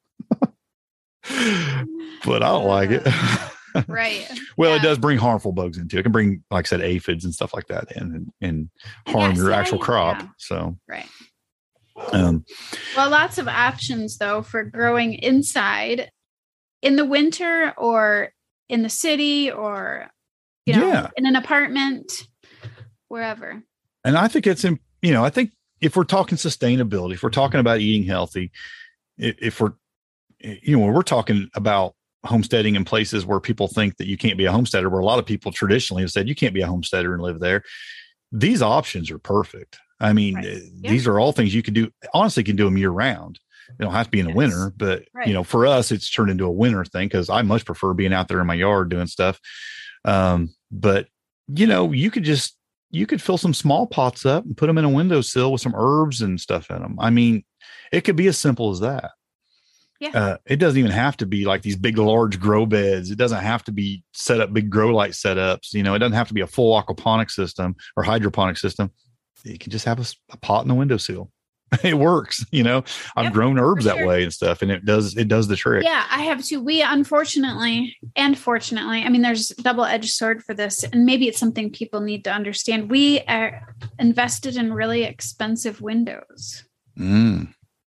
But I don't like it. Right. Well, Yeah. it does bring harmful bugs into it. It can bring, like I said, aphids and stuff like that in and, and harm Yeah, your see, actual I- crop. yeah. So, Right. um, Well, lots of options though for growing inside in the winter or in the city or, you know, Yeah. in an apartment, wherever. and I think it's, in, you know, I think if we're talking sustainability, if we're talking about eating healthy, if, if we're, you know, we're talking about homesteading in places where people think that you can't be a homesteader, where a lot of people traditionally have said you can't be a homesteader and live there. These options are perfect. I mean, Right. uh, Yeah. these are all things you can do. Honestly, you can do them year round. They don't have to be in the Yes. winter, but Right. you know, for us, it's turned into a winter thing because I much prefer being out there in my yard doing stuff. Um, but you know, you could just, you could fill some small pots up and put them in a windowsill with some herbs and stuff in them. I mean, it could be as simple as that. Yeah. Uh, it doesn't even have to be like these big, large grow beds. It doesn't have to be set up big grow light setups. You know, it doesn't have to be a full aquaponic system or hydroponic system. You can just have a, s- a pot in the windowsill. It works. You know, I've Yep, grown herbs that sure. way and stuff, and it does, it does the trick. Yeah, I have too. We unfortunately and fortunately, I mean, there's a double-edged sword for this, and maybe it's something people need to understand. We are invested in really expensive windows Mm,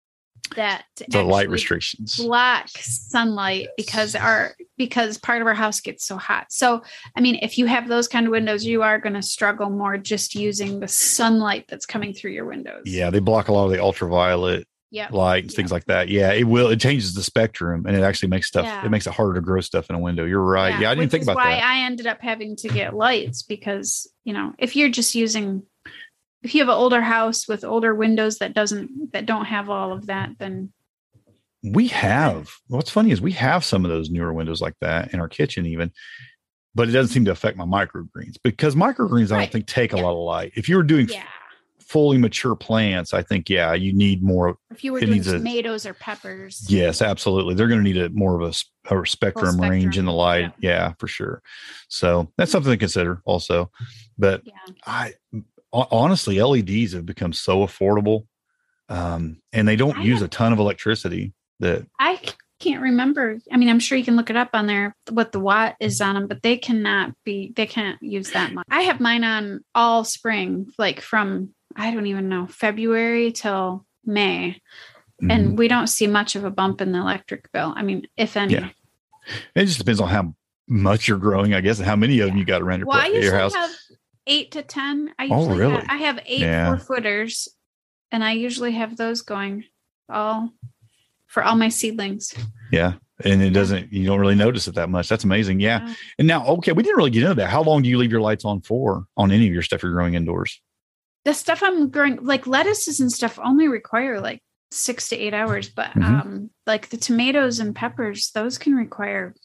that the light actually restrictions. block sunlight because our because part of our house gets so hot. So, I mean, if you have those kind of windows, you are going to struggle more just using the sunlight that's coming through your windows. Yeah. They block a lot of the ultraviolet Yeah. light and things like that. Yeah. It will, it changes the spectrum and it actually makes stuff, Yeah. it makes it harder to grow stuff in a window. You're right. Yeah. I didn't which think is about why that. I ended up having to get lights because, you know, if you're just using, if you have an older house with older windows that doesn't, that don't have all of that, then We have, what's funny is we have some of those newer windows like that in our kitchen even, but it doesn't seem to affect my microgreens because microgreens, I Right. don't think take a Yeah. lot of light. If you were doing yeah. fully mature plants, I think, yeah, you need more. If you were It doing needs a- tomatoes or peppers. Yes, absolutely. They're going to need a more of a, s- a spectrum, spectrum, range in the light. yeah. Yeah, for sure. So that's something to consider also. But Yeah. I ho- honestly, L E Ds have become so affordable, um, and they don't I use know. a ton of electricity. That I c- can't remember. I mean, I'm sure you can look it up on there what the watt is on them, but they cannot be, they can't use that much. I have mine on all spring, like from, I don't even know, February till May. Mhm. And we don't see much of a bump in the electric bill. I mean, if any. Yeah. It just depends on how much you're growing, I guess, and how many of them Yeah. you got around your, Well, I pro- your usually house. have eight to ten. I Oh, usually really? have, I have eight Yeah. four footers, and I usually have those going all for all my seedlings. Yeah. And it doesn't, you don't really notice it that much. That's amazing. Yeah. Yeah. And now, okay, we didn't really get into that. How long do you leave your lights on for on any of your stuff you're growing indoors? The stuff I'm growing, like lettuces and stuff, only require like six to eight hours. But Mhm. um, like the tomatoes and peppers, those can require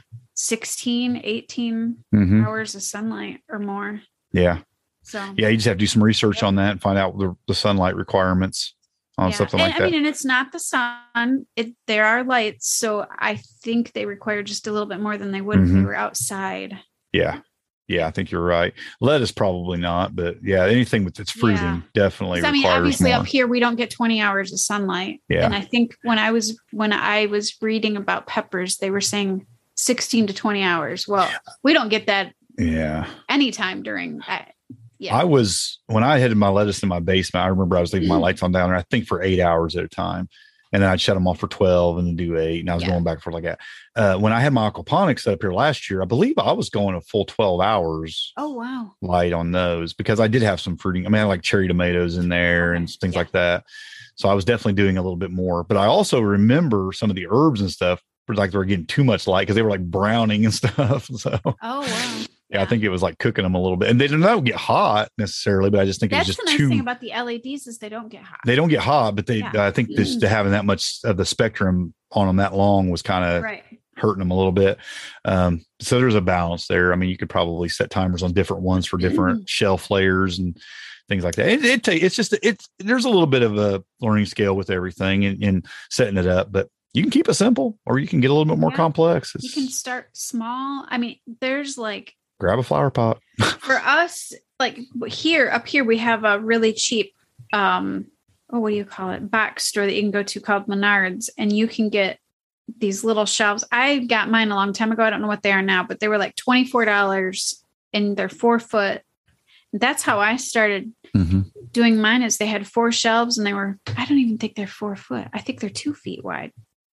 sixteen, eighteen Mm-hmm. hours of sunlight or more. Yeah. So Yeah. You just have to do some research Yep. on that and find out the, the sunlight requirements on yeah. something and, like I that. mean, and it's not the sun. It there are lights, so I think they require just a little bit more than they would if they Mhm. were outside. Yeah. Yeah. I think you're right. Lettuce, probably not, but yeah, anything with its fruiting Yeah. definitely 'Cause, I mean, requires obviously more. up here we don't get twenty hours of sunlight. Yeah. And I think when I was when I was reading about peppers, they were saying sixteen to twenty hours. Well, we don't get that Yeah. anytime during. Uh, yeah. I was, when I had my lettuce in my basement, I remember I was leaving my lights on down there, I think for eight hours at a time. And then I'd shut them off for twelve and then do eight. And I was Yeah. going back for like that. Uh, when I had my aquaponics up here last year, I believe I was going a full twelve hours oh wow. light on those because I did have some fruiting. I mean, I had like cherry tomatoes in there Okay. and things Yeah. like that. So I was definitely doing a little bit more. But I also remember some of the herbs and stuff. like they were getting too much light because they were like browning and stuff. So, Oh, wow. yeah, Yeah. I think it was like cooking them a little bit, and they don't get hot necessarily, but I just think That's it was the just nice too. thing about the L E Ds is they don't get hot. They don't get hot, but they, Yeah. I think this to having that much of the spectrum on them that long was kind of Right. hurting them a little bit. Um, so there's a balance there. I mean, you could probably set timers on different ones for different shelf layers and things like that. It, it take, it's just, it's, there's a little bit of a learning scale with everything and, and setting it up, but you can keep it simple or you can get a little bit more Yeah. complex. It's, You can start small. I mean, there's like, grab a flower pot. for us, like here, up here, we have a really cheap, um, oh, what do you call it? Box store that you can go to called Menards, and you can get these little shelves. I got mine a long time ago. I don't know what they are now, but they were like twenty-four dollars and they're four foot. That's how I started Mm-hmm. doing mine is they had four shelves and they were, I don't even think they're four foot. I think they're two feet wide.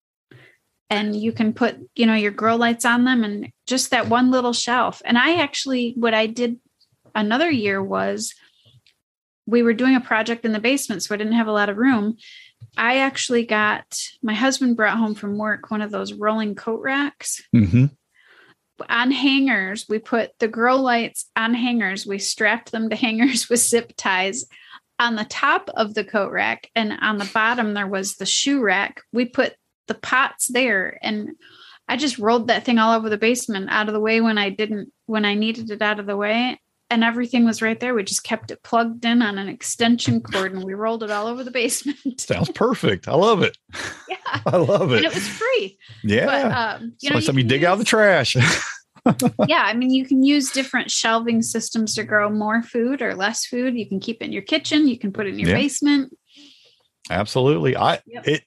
And you can put, you know, your grow lights on them and just that one little shelf. And I actually, what I did another year was we were doing a project in the basement, so I didn't have a lot of room. I actually got, my husband brought home from work one of those rolling coat racks. Mm-hmm. On hangers, we put the grow lights on hangers. We strapped them to hangers with zip ties on the top of the coat rack. And on the bottom, there was the shoe rack. We put the pots there. And I just rolled that thing all over the basement out of the way when I didn't, when I needed it out of the way. And everything was right there. We just kept it plugged in on an extension cord and we rolled it all over the basement. Sounds perfect. I love it. Yeah. I love it. And it was free. Yeah. But, um, you It's know, like you something you can dig out of the use- trash. yeah, I mean, you can use different shelving systems to grow more food or less food. You can keep it in your kitchen. You can put it in your Yeah. basement. Absolutely. I, Yep. it,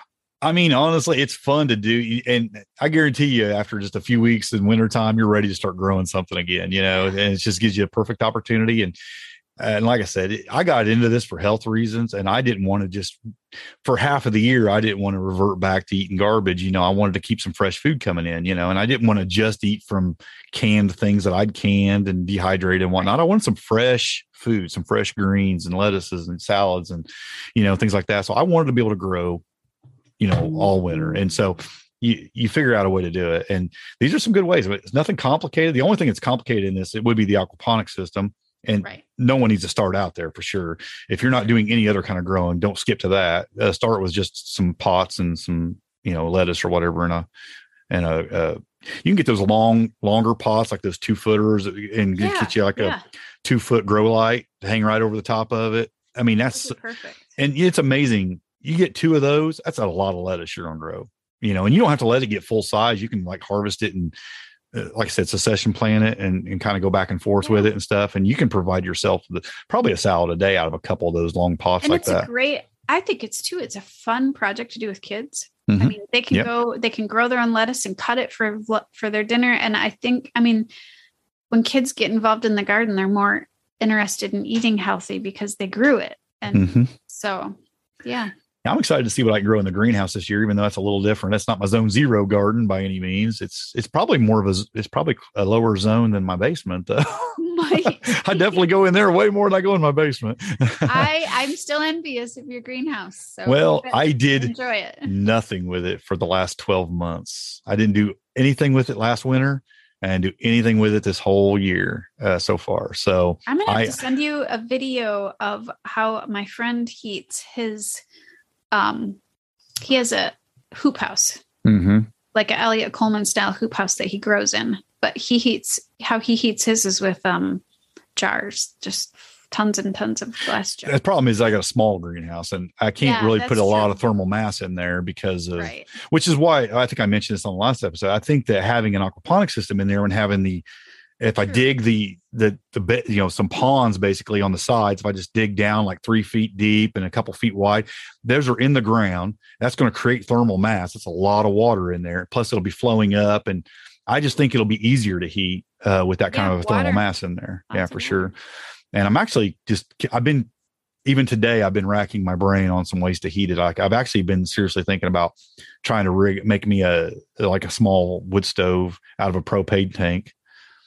I mean, honestly, it's fun to do. And I guarantee you after just a few weeks in wintertime, you're ready to start growing something again, you know, and it just gives you a perfect opportunity. And, and like I said, it, I got into this for health reasons and I didn't want to just for half of the year, I didn't want to revert back to eating garbage. You know, I wanted to keep some fresh food coming in, you know, and I didn't want to just eat from canned things that I'd canned and dehydrated and whatnot. I wanted some fresh food, some fresh greens and lettuces and salads and, you know, things like that. So I wanted to be able to grow, you know, all winter. And so you, you figure out a way to do it. And these are some good ways. It's nothing complicated. The only thing that's complicated in this, it would be the aquaponics system. And Right. no one needs to start out there for sure. If you're not doing any other kind of growing, don't skip to that. Uh, start with just some pots and some, you know, lettuce or whatever. And a, and a, uh, you can get those long, longer pots, like those two footers and Yeah, get you like yeah. a two foot grow light to hang right over the top of it. I mean, that's, Those are perfect. and it's amazing. You get two of those, that's a lot of lettuce you're going to grow, you know, and you don't have to let it get full size. You can like harvest it and, uh, like I said, succession plant it and, and kind of go back and forth Yeah. with it and stuff. And you can provide yourself the, probably a salad a day out of a couple of those long pots And like it's that. a great, I think it's too, it's a fun project to do with kids. I Mhm. mean, they can Yep. go, they can grow their own lettuce and cut it for, for their dinner. And I think, I mean, when kids get involved in the garden, they're more interested in eating healthy because they grew it. And Mhm. so, yeah. I'm excited to see what I can grow in the greenhouse this year, even though that's a little different. That's not my zone zero garden by any means. It's, it's probably more of a, it's probably a lower zone than my basement though. My- I definitely go in there way more than I go in my basement. I, I'm still envious of your greenhouse. So Well, bet I you did enjoy it. nothing with it for the last twelve months. I didn't do anything with it last winter and do anything with it this whole year uh, so far. So I'm gonna have I- to send you a video of how my friend heats his. Um, he has a hoop house, mhm. like a Elliot Coleman style hoop house that he grows in. But he heats how he heats his is with um jars, just tons and tons of glass jars. The problem is I got a small greenhouse and I can't Yeah, really put that's a lot true. of thermal mass in there because of, Right. which is why I think I mentioned this on the last episode. I think that having an aquaponic system in there and having the, if I Sure. dig the, the, the bit, you know, some ponds basically on the sides, if I just dig down like three feet deep and a couple feet wide, those are in the ground. That's going to create thermal mass. It's a lot of water in there. Plus it'll be flowing up. And I just think it'll be easier to heat uh, with that kind Yeah, of a thermal water. mass in there. Yeah, Lots for of sure. water. And I'm actually just, I've been, even today, I've been racking my brain on some ways to heat it. Like I've actually been seriously thinking about trying to rig, make me a, like a small wood stove out of a propane tank.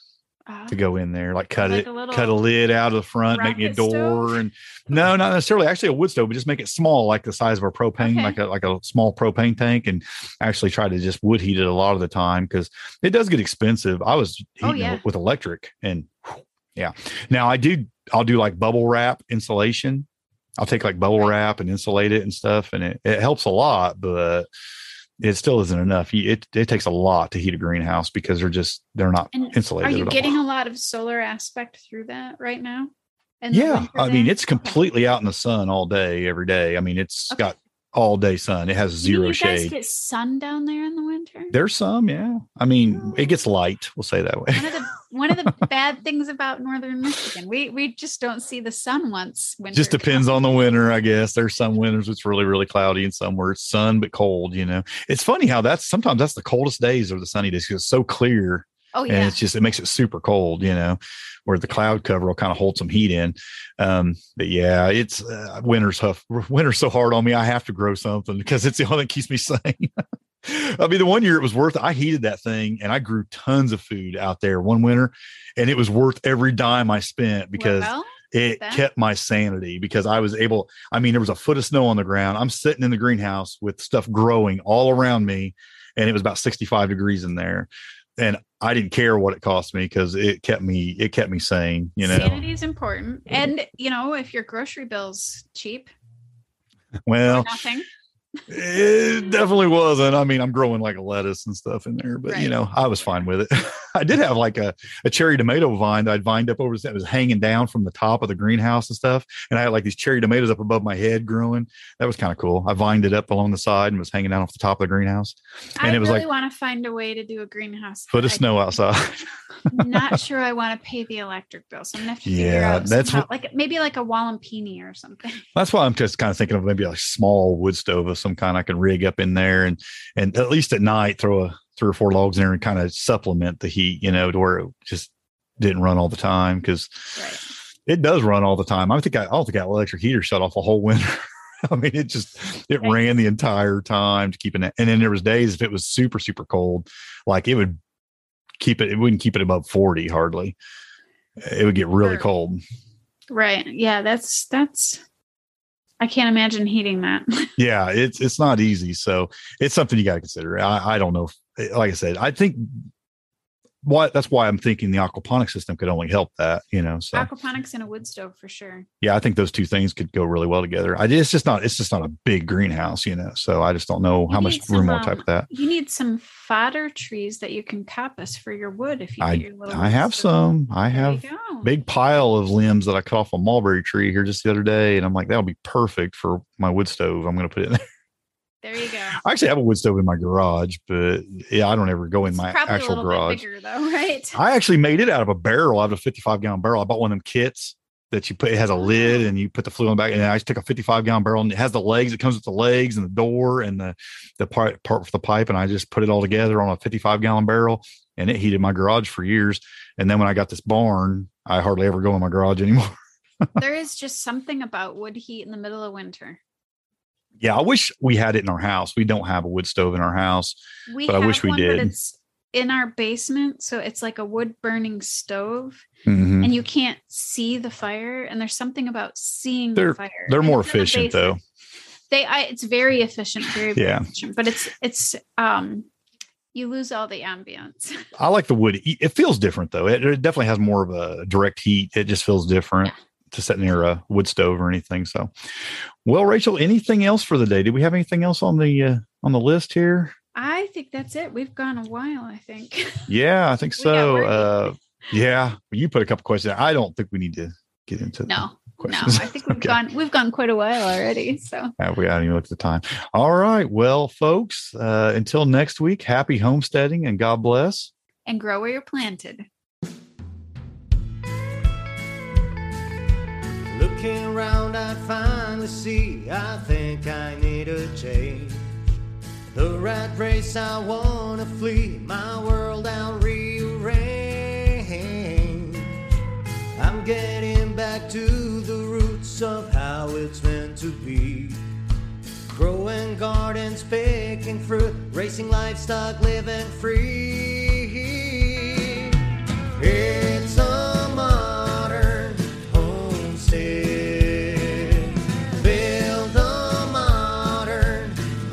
Oh. to go in there, like cut Like it, a little cut a lid out of the front, make me a rocket door, stove? and no, not necessarily. Actually, a wood stove, but just make it small, like the size of a propane, Okay. like a like a small propane tank, and actually try to just wood heat it a lot of the time because it does get expensive. I was Oh, heating yeah. it with electric, and whew, yeah. Now I do, I'll do like bubble wrap insulation. I'll take like bubble Right. wrap and insulate it and stuff, and it, it helps a lot, but it still isn't enough. It it takes a lot to heat a greenhouse because they're just they're not And insulated. are you at all. getting a lot of solar aspect through that right now? In the Yeah, winter I mean there? it's completely out in the sun all day, every day. I mean it's Okay. got all day sun. It has Do you zero guys shade. get sun down there in the winter? There's some, yeah. I mean it gets light. We'll say that way. One of the one of the bad things about northern Michigan, we we just don't see the sun once. Winter Just depends comes. on the winter, I guess. There's some winters it's really, really cloudy, and some where it's sun but cold. You know, it's funny how that's sometimes that's the coldest days or the sunny days because it's so clear. Oh And yeah, it's just, it makes it super cold, you know, where the cloud cover will kind of hold some heat in. Um, but yeah, it's uh, winter's tough. Winter's so hard on me. I have to grow something because it's the only thing that keeps me sane. I mean, the one year it was worth it. I heated that thing and I grew tons of food out there one winter, and it was worth every dime I spent because well, it that- kept my sanity because I was able, I mean, there was a foot of snow on the ground. I'm sitting in the greenhouse with stuff growing all around me, and it was about sixty-five degrees in there. And I didn't care what it cost me because it kept me, it kept me sane, you know. sanity is important, and you know if your grocery bill's cheap or Well, nothing. it definitely wasn't. I mean, I'm growing like a lettuce and stuff in there, but you Right. know, I was fine with it. I did have like a, a cherry tomato vine that I'd vined up over that was hanging down from the top of the greenhouse and stuff. And I had like these cherry tomatoes up above my head growing. That was kind of cool. I vined it up along the side and was hanging down off the top of the greenhouse. And I it was really like want to find a way to do a greenhouse. foot of but snow outside. I'm not sure I want to pay the electric bill, so I'm gonna have to figure Yeah, out that's somehow, what- like maybe like a Wallampini or something. That's why I'm just kind of thinking of maybe a small wood stove of some kind I can rig up in there, and and at least at night throw a three or four logs in there and kind of supplement the heat, you know, to where it just didn't run all the time because Right. it does run all the time. I think I, I don't think that electric heater shut off a whole winter. I mean, it just it Right. ran the entire time to keep it. And then there was days if it was super super cold, like it would keep it. It wouldn't keep it above forty hardly. It would get really Sure. cold. Right. Yeah, that's that's I can't imagine heating that. Yeah, it's it's not easy. So it's something you got to consider. I, I don't know. If, like I said, I think why that's why I'm thinking the aquaponic system could only help that, you know. So Aquaponics and a wood stove for sure. yeah, I think those two things could go really well together. I it's just not it's just not a big greenhouse, you know. So I just don't know You how need much some, room I'll um, type of that. You need some fodder trees that you can coppice for your wood if you I get your little I wood have stove. some. I There have you go. big pile of limbs that I cut off a mulberry tree here just the other day, and I'm like, that'll be perfect for my wood stove. I'm going to put it in there. There you go. I actually have a wood stove in my garage, but yeah, I don't ever go in It's my probably a actual little garage. bit bigger though, right? I actually made it out of a barrel, out of a fifty-five gallon barrel. I bought one of them kits that you put, it has a lid and you put the fluid in the back. And I just took a fifty-five gallon barrel and it has the legs. It comes with the legs and the door and the, the part, part for the pipe. And I just put it all together on a fifty-five gallon barrel, and it heated my garage for years. And then when I got this barn, I hardly ever go in my garage anymore. There is just something about wood heat in the middle of winter. Yeah. I wish we had it in our house. We don't have a wood stove in our house. We But I have wish we one, did. but it's in our basement, so it's like a wood burning stove, Mhm. and you can't see the fire. And there's something about seeing They're- the fire. They're And more it's in the efficient though. basement. They, I, it's very efficient, very, very Yeah. efficient. But it's, it's, um, you lose all the ambience. I like the wood. It feels different though. It, it definitely has more of a direct heat. It just feels different to sit near a wood stove or anything. So, well, Rachel, anything else for the day? Did we have anything else on the uh, on the list here? I think that's it. We've gone a while, I think. Yeah, I think We got so. wordy. Uh, yeah, you put a couple questions. I don't think we need to get into No, no, questions. I think we've Okay. gone, we've gone quite a while already. So Uh, we haven't even looked at the time. All right. Well, folks, uh, until next week, happy homesteading and God bless. and grow where you're planted. Looking around, I finally see I think I need a change. The rat race, I wanna flee. My world I'll rearrange. I'm getting back to the roots of how it's meant to be. Growing gardens, picking fruit, racing livestock, living free. It's homestead. Build a modern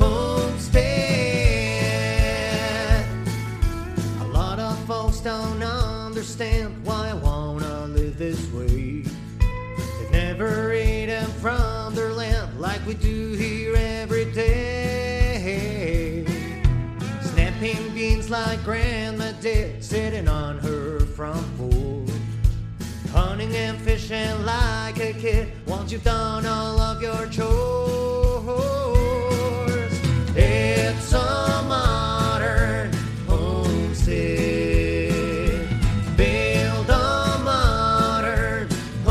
homestead. A lot of folks don't understand why I wanna live this way. They've never eaten from their land like we do here every day. Snapping beans like Grandma did, sitting on her front porch. Hunting and fishing like a kid once you've done all of your chores. It's a modern homestead. Build a modern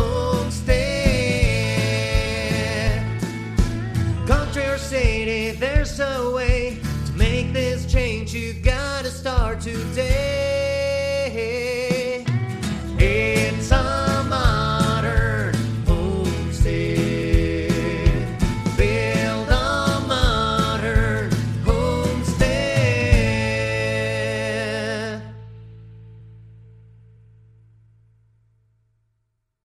homestead. Country or city, there's a way to make this change. You gotta start today.